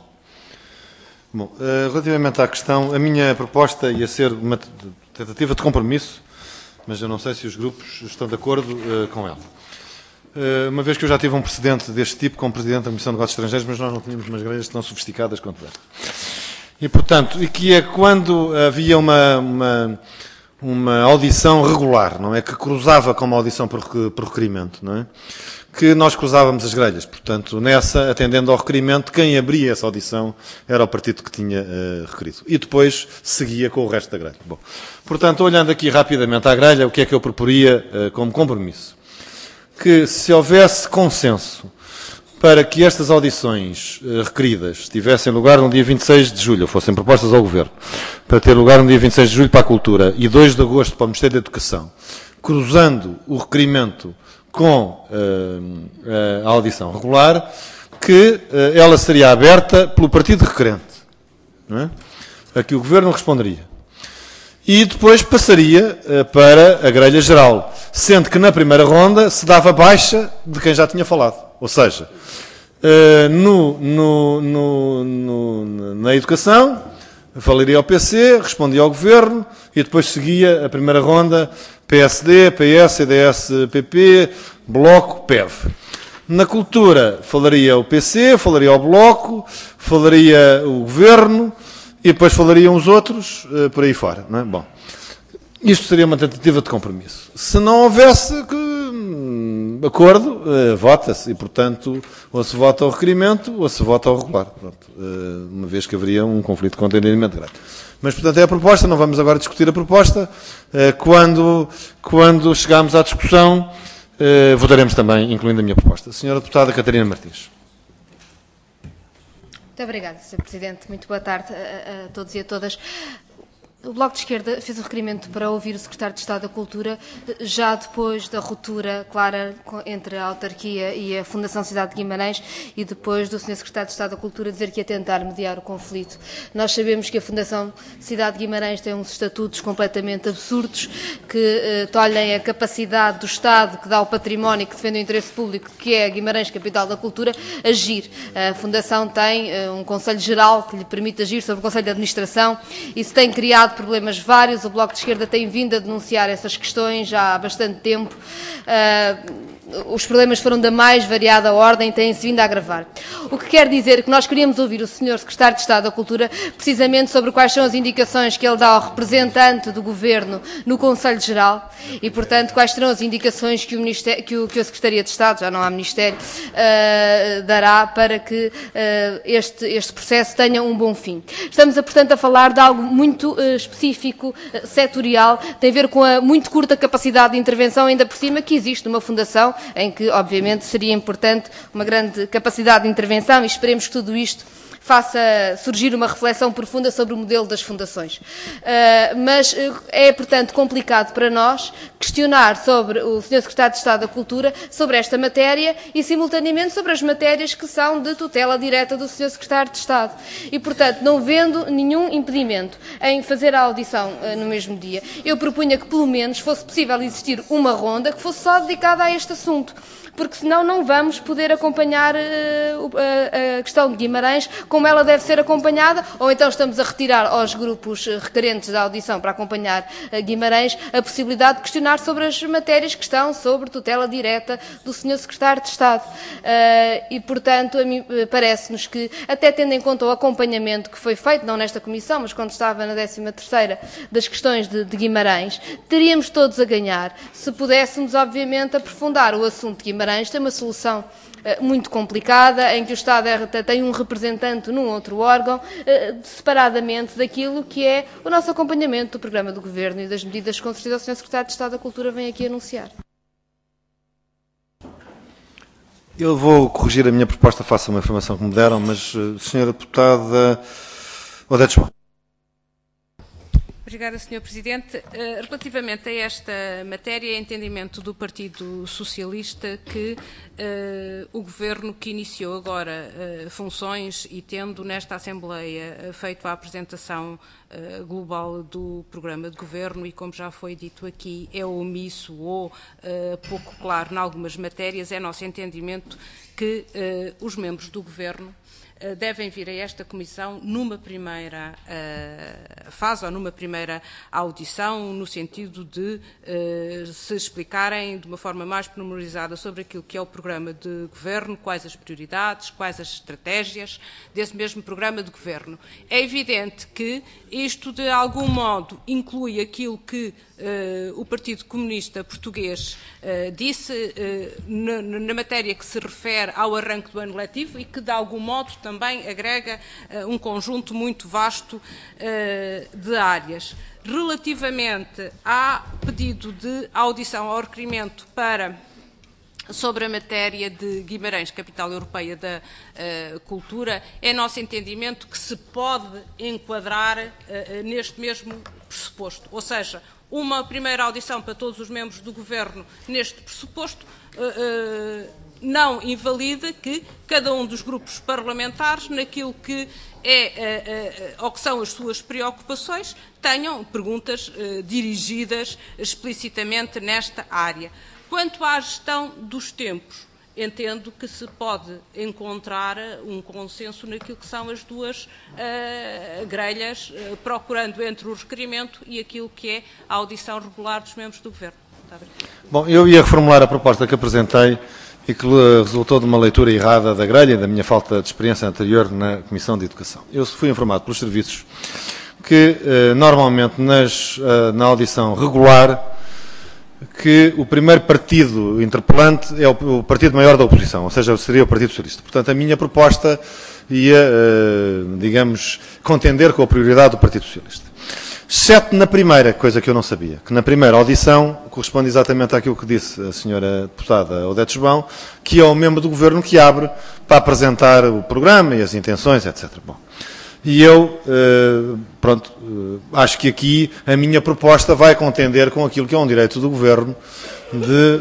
Bom, relativamente à questão, a minha proposta ia ser uma tentativa de compromisso, mas eu não sei se os grupos estão de acordo uh, com ela. Uh, uma vez que eu já tive um precedente deste tipo como Presidente da Comissão de Negócios Estrangeiros, mas nós não tínhamos umas igrejas tão sofisticadas quanto esta. E, portanto, e que é quando havia uma, uma, uma audição regular, não é? Que cruzava com uma audição por, por requerimento, não é? Que nós cruzávamos as grelhas. Portanto, nessa, atendendo ao requerimento, quem abria essa audição era o partido que tinha uh, requerido. E depois seguia com o resto da grelha. Bom, portanto, olhando aqui rapidamente à grelha, o que é que eu proporia uh, como compromisso? Que se houvesse consenso para que estas audições uh, requeridas tivessem lugar no dia vinte e seis de julho, ou fossem propostas ao Governo, para ter lugar no dia vinte e seis de julho para a Cultura e dois de agosto para o Ministério da Educação, cruzando o requerimento com uh, a audição regular, que uh, ela seria aberta pelo partido requerente, não é? A que o Governo responderia. E depois passaria uh, para a grelha geral, sendo que na primeira ronda se dava baixa de quem já tinha falado. Ou seja, uh, no, no, no, no, na educação, falaria ao P C, respondia ao Governo, e depois seguia a primeira ronda P S D, P S, C D S, P P, Bloco, P E V. Na cultura falaria o P C, falaria o Bloco, falaria o Governo e depois falariam os outros uh, por aí fora. Não é? Bom, isto seria uma tentativa de compromisso. Se não houvesse que, hum, acordo, uh, vota-se e, portanto, ou se vota ao requerimento ou se vota ao regular. Pronto, uh, uma vez que haveria um conflito de entendimento grande. Mas, portanto, é a proposta, não vamos agora discutir a proposta. Quando, quando chegarmos à discussão, votaremos também, incluindo a minha proposta. Senhora Deputada Catarina Martins. Muito obrigada, senhor Presidente. Muito boa tarde a, a todos e a todas. O Bloco de Esquerda fez o requerimento para ouvir o Secretário de Estado da Cultura já depois da ruptura clara entre a autarquia e a Fundação Cidade de Guimarães e depois do senhor Secretário de Estado da Cultura dizer que ia tentar mediar o conflito. Nós sabemos que a Fundação Cidade de Guimarães tem uns estatutos completamente absurdos que eh, tolhem a capacidade do Estado, que dá o património e que defende o interesse público, que é a Guimarães Capital da Cultura, agir. A Fundação tem eh, um Conselho Geral que lhe permite agir sobre o Conselho de Administração e se tem criado problemas vários. O Bloco de Esquerda tem vindo a denunciar essas questões já há bastante tempo. Uh, os problemas foram da mais variada ordem e têm-se vindo a agravar. O que quer dizer que nós queríamos ouvir o senhor Secretário de Estado da Cultura precisamente sobre quais são as indicações que ele dá ao representante do Governo no Conselho Geral e, portanto, quais serão as indicações que o, Ministério, que o, que a Secretaria de Estado, já não há Ministério, uh, dará para que uh, este, este processo tenha um bom fim. Estamos, portanto, a falar de algo muito uh, específico, setorial, tem a ver com a muito curta capacidade de intervenção, ainda por cima que existe uma fundação em que, obviamente, seria importante uma grande capacidade de intervenção e esperemos que tudo isto faça surgir uma reflexão profunda sobre o modelo das fundações. Uh, mas uh, é, portanto, complicado para nós questionar sobre o senhor Secretário de Estado da Cultura sobre esta matéria e, simultaneamente, sobre as matérias que são de tutela direta do senhor Secretário de Estado. E, portanto, não vendo nenhum impedimento em fazer a audição uh, no mesmo dia, eu propunha que, pelo menos, fosse possível existir uma ronda que fosse só dedicada a este assunto, porque senão não vamos poder acompanhar uh, a, a questão de Guimarães como ela deve ser acompanhada, ou então estamos a retirar aos grupos requerentes da audição para acompanhar uh, Guimarães a possibilidade de questionar sobre as matérias que estão sobre tutela direta do senhor Secretário de Estado. Uh, e, portanto, a mim uh, parece-nos que, até tendo em conta o acompanhamento que foi feito, não nesta comissão, mas quando estava na décima terceira, das questões de, de Guimarães, teríamos todos a ganhar se pudéssemos, obviamente, aprofundar o assunto de Guimarães. Tem uma solução uh, muito complicada, em que o Estado tem um representante num outro órgão, uh, separadamente daquilo que é o nosso acompanhamento do programa do Governo e das medidas que, com certeza, o senhor Secretário de Estado da Cultura vem aqui anunciar. Eu vou corrigir a minha proposta face a uma informação que me deram, mas, uh, senhora Deputada Odete João. Obrigada, senhor Presidente. Relativamente a esta matéria, é entendimento do Partido Socialista que uh, o Governo que iniciou agora uh, funções e tendo nesta Assembleia uh, feito a apresentação uh, global do programa de Governo e, como já foi dito aqui, é omisso ou uh, pouco claro em algumas matérias, é nosso entendimento que uh, os membros do Governo devem vir a esta Comissão numa primeira uh, fase ou numa primeira audição, no sentido de uh, se explicarem de uma forma mais pormenorizada sobre aquilo que é o programa de Governo, quais as prioridades, quais as estratégias desse mesmo programa de Governo. É evidente que isto, de algum modo, inclui aquilo que Uh, o Partido Comunista Português uh, disse uh, na, na matéria que se refere ao arranque do ano letivo e que, de algum modo, também agrega uh, um conjunto muito vasto uh, de áreas. Relativamente ao pedido de audição ao requerimento para sobre a matéria de Guimarães, capital europeia da uh, cultura, é nosso entendimento que se pode enquadrar uh, neste mesmo pressuposto, ou seja, uma primeira audição para todos os membros do Governo neste pressuposto uh, uh, não invalida que cada um dos grupos parlamentares, naquilo que é uh, uh, ou que são as suas preocupações, tenham perguntas uh, dirigidas explicitamente nesta área. Quanto à gestão dos tempos, entendo que se pode encontrar um consenso naquilo que são as duas uh, grelhas, uh, procurando entre o requerimento e aquilo que é a audição regular dos membros do Governo. Bom, eu ia reformular a proposta que apresentei e que resultou de uma leitura errada da grelha e da minha falta de experiência anterior na Comissão de Educação. Eu fui informado pelos serviços que, uh, normalmente, nas, uh, na audição regular, que o primeiro partido interpelante é o partido maior da oposição, ou seja, seria o Partido Socialista. Portanto, a minha proposta ia, digamos, contender com a prioridade do Partido Socialista. Exceto na primeira, coisa que eu não sabia, que na primeira audição corresponde exatamente àquilo que disse a senhora deputada Odete João, que é o membro do Governo que abre para apresentar o programa e as intenções, etcétera. Bom. E eu, pronto, acho que aqui a minha proposta vai contender com aquilo que é um direito do Governo de,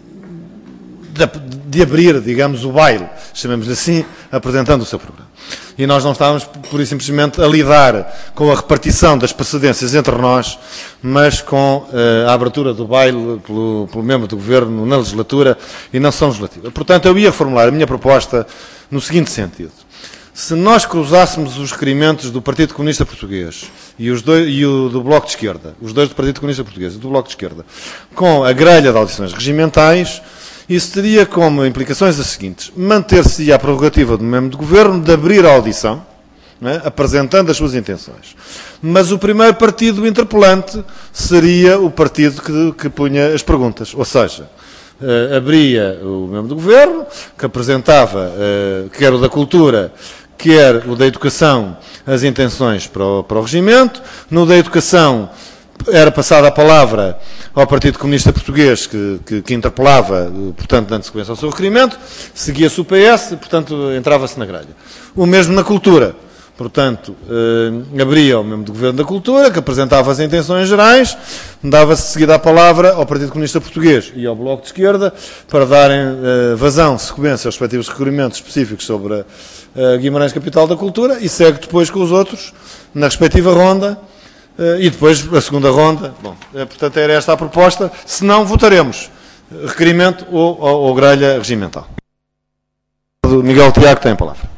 de, de abrir, digamos, o baile, chamemos-lhe assim, apresentando o seu programa. E nós não estávamos, por isso simplesmente, a lidar com a repartição das precedências entre nós, mas com uh, a abertura do baile pelo, pelo membro do Governo na legislatura e na sessão legislativa. Portanto, eu ia formular a minha proposta no seguinte sentido. Se nós cruzássemos os requerimentos do Partido Comunista Português e, os dois, e o do Bloco de Esquerda, os dois do Partido Comunista Português e do Bloco de Esquerda, com a grelha de audições regimentais, isso teria como implicações as seguintes. Manter-se a prerrogativa do membro do Governo de abrir a audição, não é? Apresentando as suas intenções. Mas o primeiro partido interpelante seria o partido que, que punha as perguntas. Ou seja, Uh, abria o membro do Governo, que apresentava, uh, que era o da Cultura, quer o da educação, as intenções para o, para o regimento. No da educação era passada a palavra ao Partido Comunista Português, que, que, que interpelava, portanto, dando sequência ao seu requerimento, seguia-se o P S, portanto, entrava-se na grelha. O mesmo na cultura. Portanto, eh, abria o membro do Governo da Cultura, que apresentava as intenções gerais, dava-se seguida a palavra ao Partido Comunista Português e ao Bloco de Esquerda, para darem eh, vazão, sequência aos respectivos requerimentos específicos sobre a, a Guimarães Capital da Cultura, e segue depois com os outros, na respectiva ronda, eh, e depois a segunda ronda. Bom, eh, portanto, era esta a proposta. Se não, votaremos requerimento ou, ou, ou grelha regimental. Miguel Tiago tem a palavra.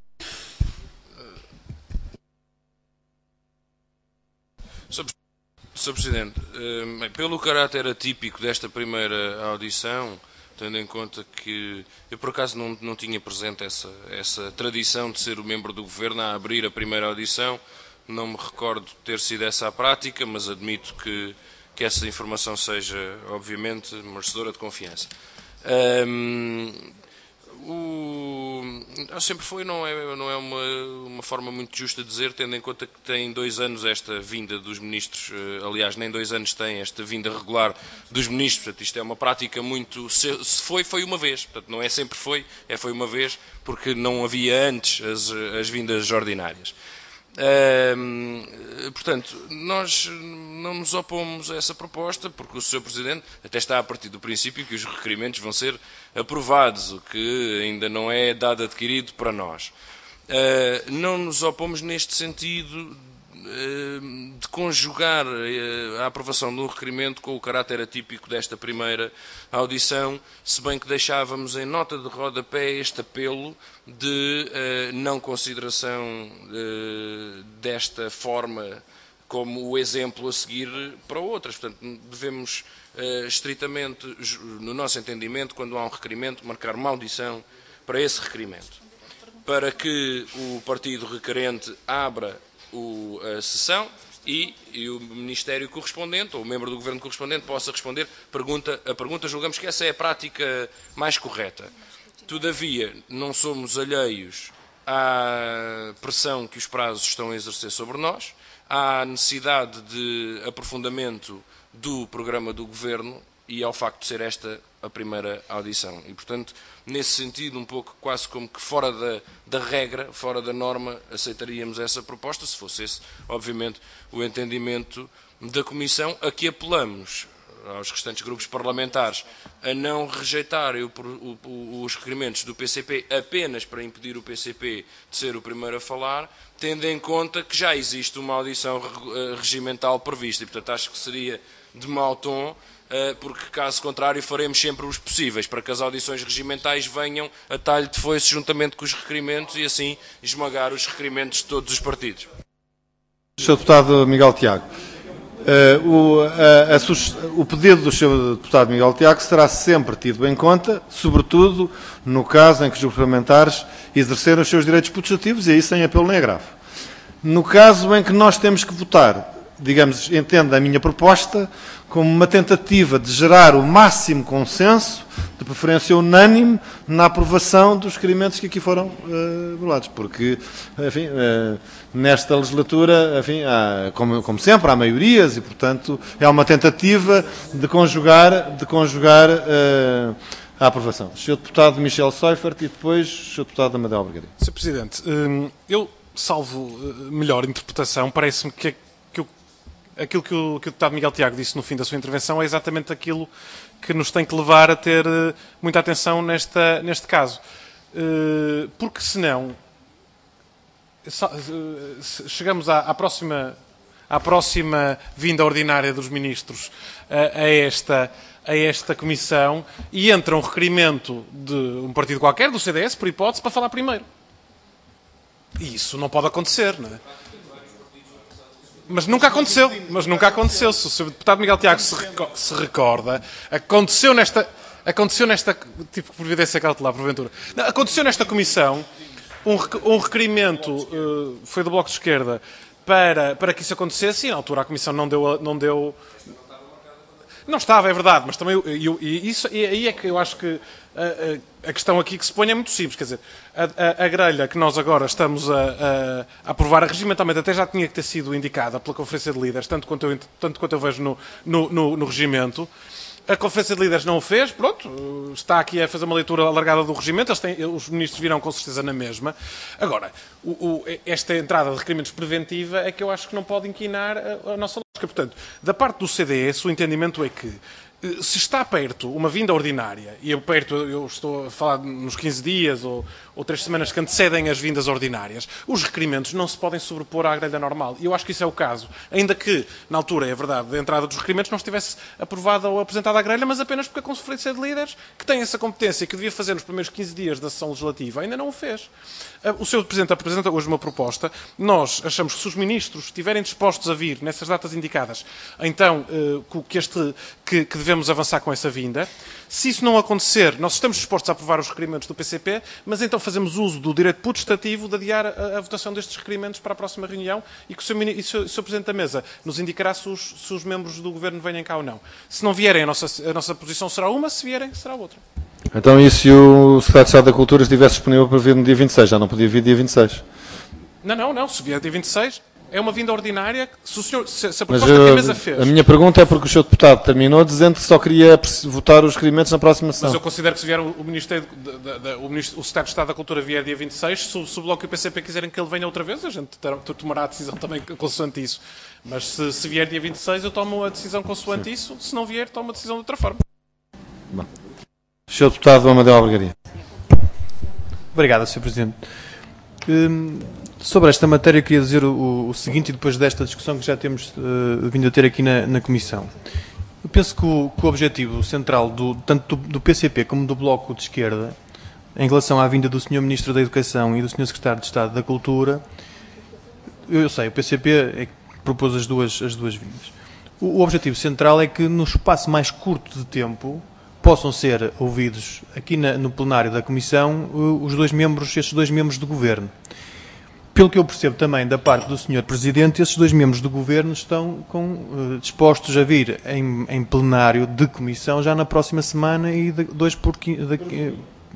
senhor Presidente, pelo caráter atípico desta primeira audição, tendo em conta que eu por acaso não, não tinha presente essa, essa tradição de ser o membro do Governo a abrir a primeira audição, não me recordo ter sido essa a prática, mas admito que, que essa informação seja, obviamente, merecedora de confiança. Um, O... Sempre foi, não é, não é uma, uma forma muito justa de dizer, tendo em conta que tem dois anos esta vinda dos ministros, aliás, nem dois anos tem esta vinda regular dos ministros, portanto, isto é uma prática muito... Se foi, foi uma vez, portanto, não é sempre foi, é foi uma vez, porque não havia antes as, as vindas ordinárias. Uh, portanto, nós não nos opomos a essa proposta, porque o senhor Presidente até está a partir do princípio que os requerimentos vão ser aprovados, o que ainda não é dado adquirido para nós. Uh, não nos opomos neste sentido uh, de conjugar uh, a aprovação de um requerimento com o caráter atípico desta primeira audição, se bem que deixávamos em nota de rodapé este apelo de uh, não consideração uh, desta forma como o exemplo a seguir para outras. Portanto, devemos uh, estritamente, no nosso entendimento, quando há um requerimento, marcar uma audição para esse requerimento, para que o partido requerente abra o, a sessão e, e o Ministério correspondente, ou o membro do Governo correspondente, possa responder pergunta, a pergunta. Julgamos que essa é a prática mais correta. Todavia, não somos alheios à pressão que os prazos estão a exercer sobre nós, à necessidade de aprofundamento do programa do Governo e ao facto de ser esta a primeira audição. E, portanto, nesse sentido, um pouco quase como que fora da, da regra, fora da norma, aceitaríamos essa proposta, se fosse esse, obviamente, o entendimento da Comissão, a que apelamos aos restantes grupos parlamentares a não rejeitarem o, o, os requerimentos do P C P apenas para impedir o P C P de ser o primeiro a falar, tendo em conta que já existe uma audição regimental prevista. E, portanto, acho que seria de mau tom, porque, caso contrário, faremos sempre os possíveis para que as audições regimentais venham a talho de foice juntamente com os requerimentos e, assim, esmagar os requerimentos de todos os partidos. senhor Deputado Miguel Tiago, uh, o, a, a, o pedido do senhor Deputado Miguel Tiago será sempre tido em conta, sobretudo no caso em que os grupos parlamentares exerceram os seus direitos putestativos, e aí sem apelo nem agravo. No caso em que nós temos que votar, digamos, entenda a minha proposta como uma tentativa de gerar o máximo consenso, de preferência unânime, na aprovação dos requerimentos que aqui foram uh, porque, enfim, uh, nesta legislatura, enfim, há, como, como sempre, há maiorias e, portanto, é uma tentativa de conjugar, de conjugar uh, a aprovação. senhor Deputado Michel Seifert e depois o senhor Deputado Amadeu Albergaria. senhor Presidente, eu, salvo melhor interpretação, parece-me que aquilo que o, que o deputado Miguel Tiago disse no fim da sua intervenção é exatamente aquilo que nos tem que levar a ter uh, muita atenção nesta, neste caso. Uh, porque senão uh, chegamos à, à, próxima, à próxima vinda ordinária dos ministros uh, a, esta, a esta comissão e entra um requerimento de um partido qualquer, do C D S, por hipótese, para falar primeiro. E isso não pode acontecer, não é? Mas nunca aconteceu, mas nunca aconteceu. Se o senhor deputado Miguel Tiago se, se recorda, aconteceu nesta, aconteceu nesta, tive que providência cautelar, porventura, não, aconteceu nesta comissão um, um requerimento, uh, foi do Bloco de Esquerda, para, para que isso acontecesse, e na altura a comissão não deu, não deu, Não estava, é verdade, mas também eu, eu, e isso, e aí é que eu acho que a, a, a questão aqui que se põe é muito simples, quer dizer, a, a, a grelha que nós agora estamos a, a, a aprovar regimentalmente até já tinha que ter sido indicada pela Conferência de Líderes, tanto quanto eu, tanto quanto eu vejo no, no, no, no regimento. A Conferência de Líderes não o fez, pronto, está aqui a fazer uma leitura alargada do regimento, eles têm, os ministros virão com certeza na mesma. Agora, o, o, esta entrada de requerimentos preventiva é que eu acho que não pode inquinar a, a nossa lógica. Portanto, da parte do C D S, o entendimento é que se está perto uma vinda ordinária, e eu perto, eu estou a falar nos quinze dias ou, ou três semanas que antecedem as vindas ordinárias, os requerimentos não se podem sobrepor à grelha normal. E eu acho que isso é o caso. Ainda que, na altura, é verdade, da entrada dos requerimentos não estivesse aprovada ou apresentada à grelha, mas apenas porque a Conferência de Líderes, que tem essa competência e que devia fazer nos primeiros quinze dias da sessão legislativa, ainda não o fez. O senhor Presidente apresenta hoje uma proposta. Nós achamos que se os ministros estiverem dispostos a vir nessas datas indicadas, então que, este, que, que devemos avançar com essa vinda. Se isso não acontecer, nós estamos dispostos a aprovar os requerimentos do P C P, mas então fazemos uso do direito putestativo de adiar a, a votação destes requerimentos para a próxima reunião e que o senhor, e o senhor, o senhor Presidente da Mesa nos indicará se os, se os membros do Governo venham cá ou não. Se não vierem, a nossa, a nossa posição será uma, se vierem, será outra. Então, e se o Secretário de Estado da Cultura estivesse disponível para vir no dia vinte e seis? Já não podia vir dia vinte e seis? Não, não, não. Se vier dia vinte e seis, é uma vinda ordinária. Se, o senhor, se, se a Mas proposta uh, que a mesa fez... A minha pergunta é porque o senhor Deputado terminou dizendo que só queria votar os requerimentos na próxima sessão. Mas eu considero que se vier o, o, Ministério, da, da, o, Ministro, o Secretário de Estado da Cultura vier dia vinte e seis, se, se o Bloco e o P C P quiserem que ele venha outra vez, a gente ter, tomará a decisão também consoante isso. Mas se, se vier dia vinte e seis, eu tomo a decisão consoante Sim. isso. Se não vier, tomo a decisão de outra forma. Bom. senhor Deputado Amadeu Albergaria. Obrigado, senhor Presidente. Hum, sobre esta matéria, queria dizer o, o seguinte, e depois desta discussão que já temos uh, vindo a ter aqui na, na Comissão. Eu penso que o, que o objetivo central, do, tanto do, do P C P como do Bloco de Esquerda, em relação à vinda do senhor Ministro da Educação e do senhor Secretário de Estado da Cultura, eu sei, o P C P é que propôs as duas, as duas vindas. O, o objetivo central é que, no espaço mais curto de tempo, possam ser ouvidos aqui na, no plenário da Comissão os dois membros, estes dois membros do Governo. Pelo que eu percebo também da parte do senhor Presidente, esses dois membros do Governo estão com, uh, dispostos a vir em, em plenário de Comissão já na próxima semana e de, dois por daqui,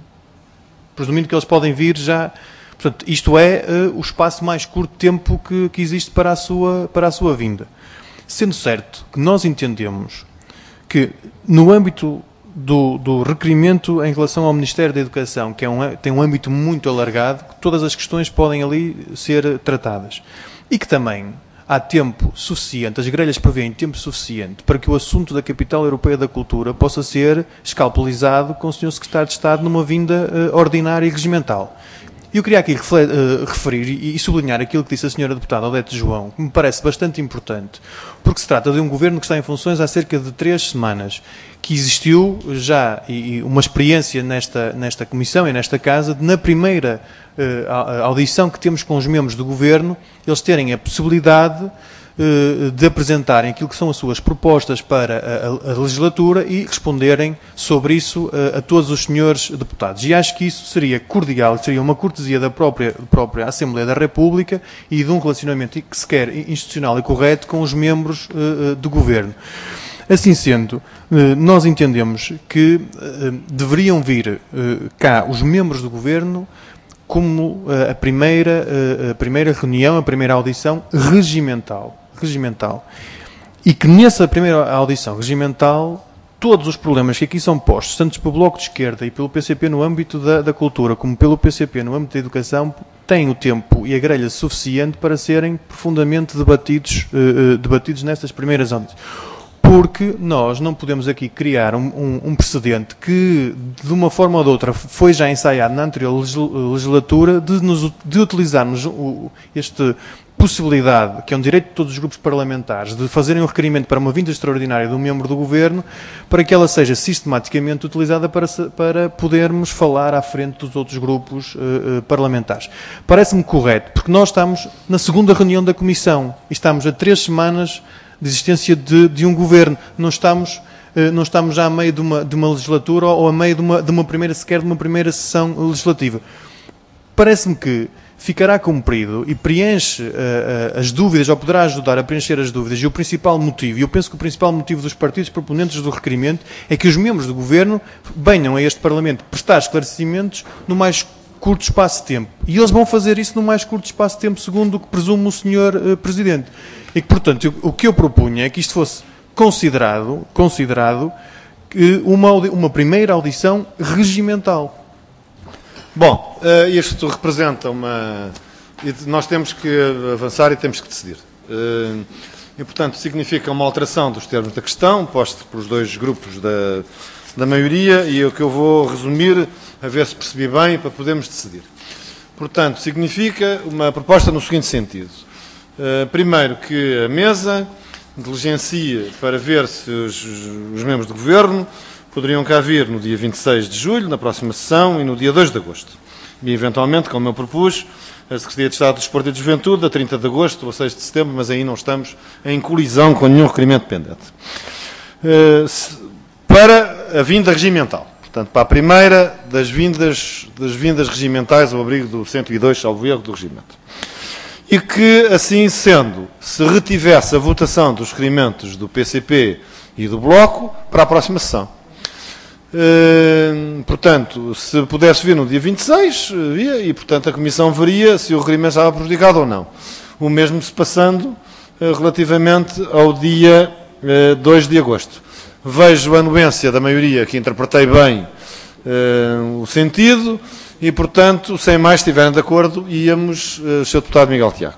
presumindo que eles podem vir já. Portanto, isto é uh, o espaço mais curto de tempo que, que existe para a, sua, para a sua vinda. Sendo certo que nós entendemos que no âmbito Do, do requerimento em relação ao Ministério da Educação, que é um, tem um âmbito muito alargado, que todas as questões podem ali ser tratadas. E que também há tempo suficiente, as grelhas prevêem tempo suficiente para que o assunto da Capital Europeia da Cultura possa ser escalpelizado com o senhor Secretário de Estado numa vinda uh, ordinária e regimental. E eu queria aqui uh, referir e, e sublinhar aquilo que disse a senhora Deputada Odete João, que me parece bastante importante, porque se trata de um governo que está em funções há cerca de três semanas, que existiu já e, e uma experiência nesta, nesta Comissão e nesta Casa, de na primeira uh, audição que temos com os membros do governo, eles terem a possibilidade uh, de apresentarem aquilo que são as suas propostas para a, a, a legislatura e responderem sobre isso uh, a todos os senhores deputados. E acho que isso seria cordial, seria uma cortesia da própria, própria Assembleia da República e de um relacionamento que se quer institucional e correto com os membros uh, do governo. Assim sendo, nós entendemos que uh, deveriam vir uh, cá os membros do Governo como uh, a, primeira, uh, a primeira reunião, a primeira audição regimental, regimental. E que nessa primeira audição regimental, todos os problemas que aqui são postos, tanto pelo Bloco de Esquerda e pelo P C P no âmbito da, da cultura, como pelo P C P no âmbito da educação, têm o tempo e a grelha suficiente para serem profundamente debatidos, uh, uh, debatidos nestas primeiras audições. Porque nós não podemos aqui criar um, um, um precedente que, de uma forma ou de outra, foi já ensaiado na anterior legislatura, de, nos, de utilizarmos o, esta possibilidade, que é um direito de todos os grupos parlamentares, de fazerem um requerimento para uma vinda extraordinária de um membro do Governo, para que ela seja sistematicamente utilizada para, para podermos falar à frente dos outros grupos uh, uh, parlamentares. Parece-me correto, porque nós estamos na segunda reunião da Comissão e estamos a três semanas de existência de, de um governo. Não estamos, eh, não estamos já a meio de uma, de uma legislatura ou a meio de uma, de uma primeira, sequer de uma primeira sessão legislativa. Parece-me que ficará cumprido e preenche uh, uh, as dúvidas, ou poderá ajudar a preencher as dúvidas, e o principal motivo, e eu penso que o principal motivo dos partidos proponentes do requerimento é que os membros do Governo venham a este Parlamento prestar esclarecimentos no mais curto espaço de tempo. E eles vão fazer isso no mais curto espaço de tempo, segundo o que presume o senhor uh, Presidente. E que, portanto, eu, o que eu propunha é que isto fosse considerado, considerado que uma, uma primeira audição regimental. Bom, isto representa uma... Nós temos que avançar e temos que decidir. E, portanto, significa uma alteração dos termos da questão, posto pelos dois grupos da, da maioria, e o que eu vou resumir, a ver se percebi bem, para podermos decidir. Portanto, significa uma proposta no seguinte sentido. Primeiro, que a mesa diligencie para ver se os, os membros do Governo poderiam cá vir no dia vinte e seis de julho, na próxima sessão, e no dia dois de agosto. E, eventualmente, como eu propus, a Secretaria de Estado do Desporto e de Juventude, a trinta de agosto ou seis de setembro, mas aí não estamos em colisão com nenhum requerimento pendente. Para a vinda regimental. Portanto, para a primeira das vindas, das vindas regimentais ao abrigo do cento e dois, salvo erro, do regimento. E que, assim sendo, se retivesse a votação dos requerimentos do P C P e do Bloco para a próxima sessão. Uh, portanto, se pudesse vir no dia vinte e seis, via, e, portanto, a Comissão veria se o requerimento estava prejudicado ou não. O mesmo se passando uh, relativamente ao dia uh, dois de agosto. Vejo a anuência da maioria, que interpretei bem uh, o sentido, e, portanto, sem mais, se estiverem de acordo, íamos, uh, senhor Deputado Miguel Tiago.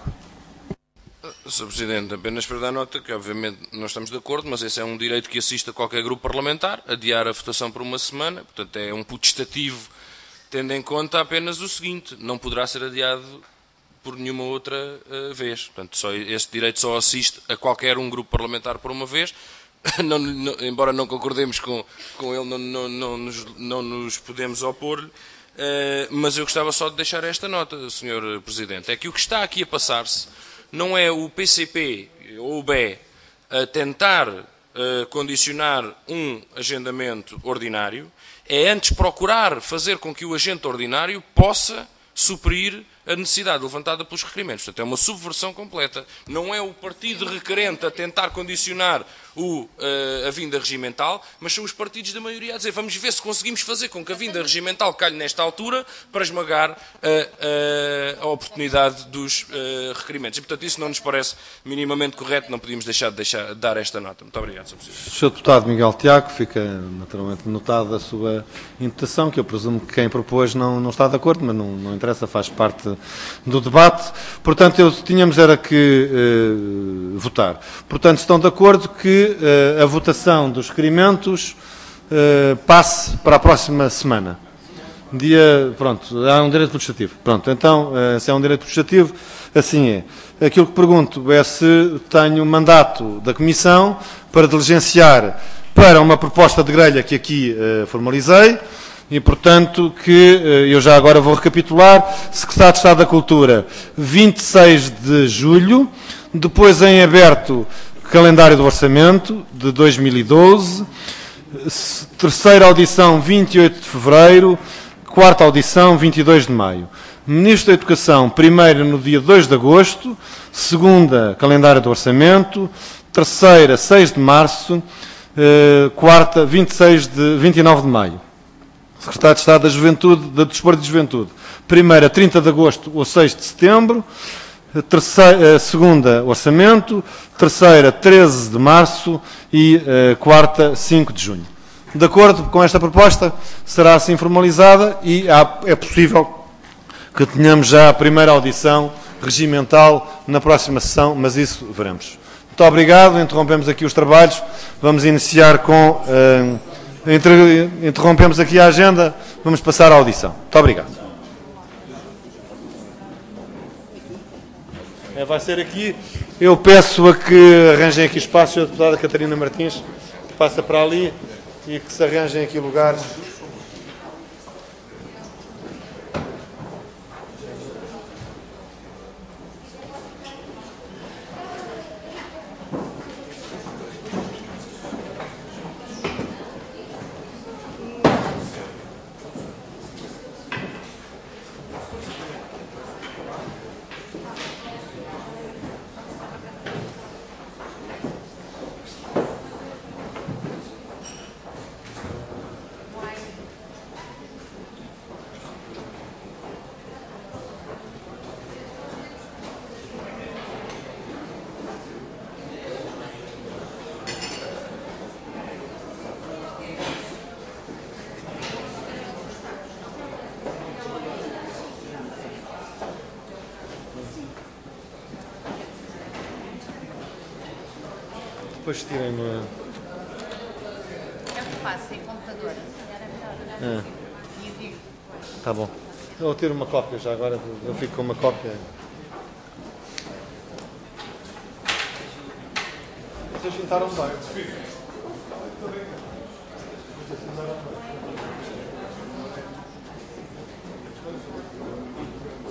senhor Presidente, apenas para dar nota que, obviamente, nós estamos de acordo, mas esse é um direito que assiste a qualquer grupo parlamentar, adiar a votação por uma semana, portanto é um putestativo, tendo em conta apenas o seguinte, não poderá ser adiado por nenhuma outra uh, vez. Portanto, só, esse direito só assiste a qualquer um grupo parlamentar por uma vez, não, não, embora não concordemos com, com ele, não, não, não, nos, não nos podemos opor-lhe, uh, mas eu gostava só de deixar esta nota, senhor Presidente, é que o que está aqui a passar-se não é o P C P ou o B E a tentar uh, condicionar um agendamento ordinário, é antes procurar fazer com que o agente ordinário possa suprir a necessidade levantada pelos requerimentos. Portanto, é uma subversão completa. Não é o partido requerente a tentar condicionar o, uh, a vinda regimental, mas são os partidos da maioria a dizer vamos ver se conseguimos fazer com que a vinda regimental calhe nesta altura para esmagar uh, uh, a oportunidade dos uh, requerimentos. E, portanto, isso não nos parece minimamente correto, não podíamos deixar de, deixar de dar esta nota. Muito obrigado, senhor Presidente. senhor Deputado Miguel Tiago, fica naturalmente notada a sua imputação, que eu presumo que quem propôs não, não está de acordo, mas não, não interessa, faz parte do debate. Portanto, eu tínhamos era que uh, votar. Portanto, estão de acordo que uh, a votação dos requerimentos uh, passe para a próxima semana. Dia, pronto, há um direito putestativo. Pronto, então, uh, se é um direito putestativo, assim é. Aquilo que pergunto é se tenho mandato da Comissão para diligenciar para uma proposta de grelha que aqui uh, formalizei, e, portanto, que eu já agora vou recapitular. Secretário de Estado da Cultura, vinte e seis de julho, depois em aberto, calendário do orçamento de dois mil e doze, terceira audição, vinte e oito de fevereiro, quarta audição, vinte e dois de maio. Ministro da Educação, primeiro no dia dois de agosto, segunda, calendário do orçamento, terceira, seis de março, quarta, vinte e seis de, vinte e nove de maio. Secretário de Estado da Juventude, do Desporto e de Juventude. Primeira, trinta de agosto ou seis de setembro. Terceira, segunda, orçamento. Terceira, treze de março. E uh, quarta, cinco de junho. De acordo com esta proposta, será assim formalizada e há, é possível que tenhamos já a primeira audição regimental na próxima sessão, mas isso veremos. Muito obrigado. Interrompemos aqui os trabalhos. Vamos iniciar com... Uh, Interrompemos aqui a agenda, vamos passar à audição. Muito obrigado. É, vai ser aqui. Eu peço a que arranjem aqui espaço, a deputada Catarina Martins, que passa para ali, e que se arranjem aqui lugares. depois tirem-me. É muito fácil, em computador. É. Tá bom. Eu vou ter uma cópia já agora, eu fico com uma cópia. Vocês juntaram bem.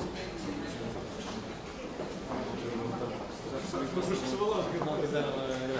Mas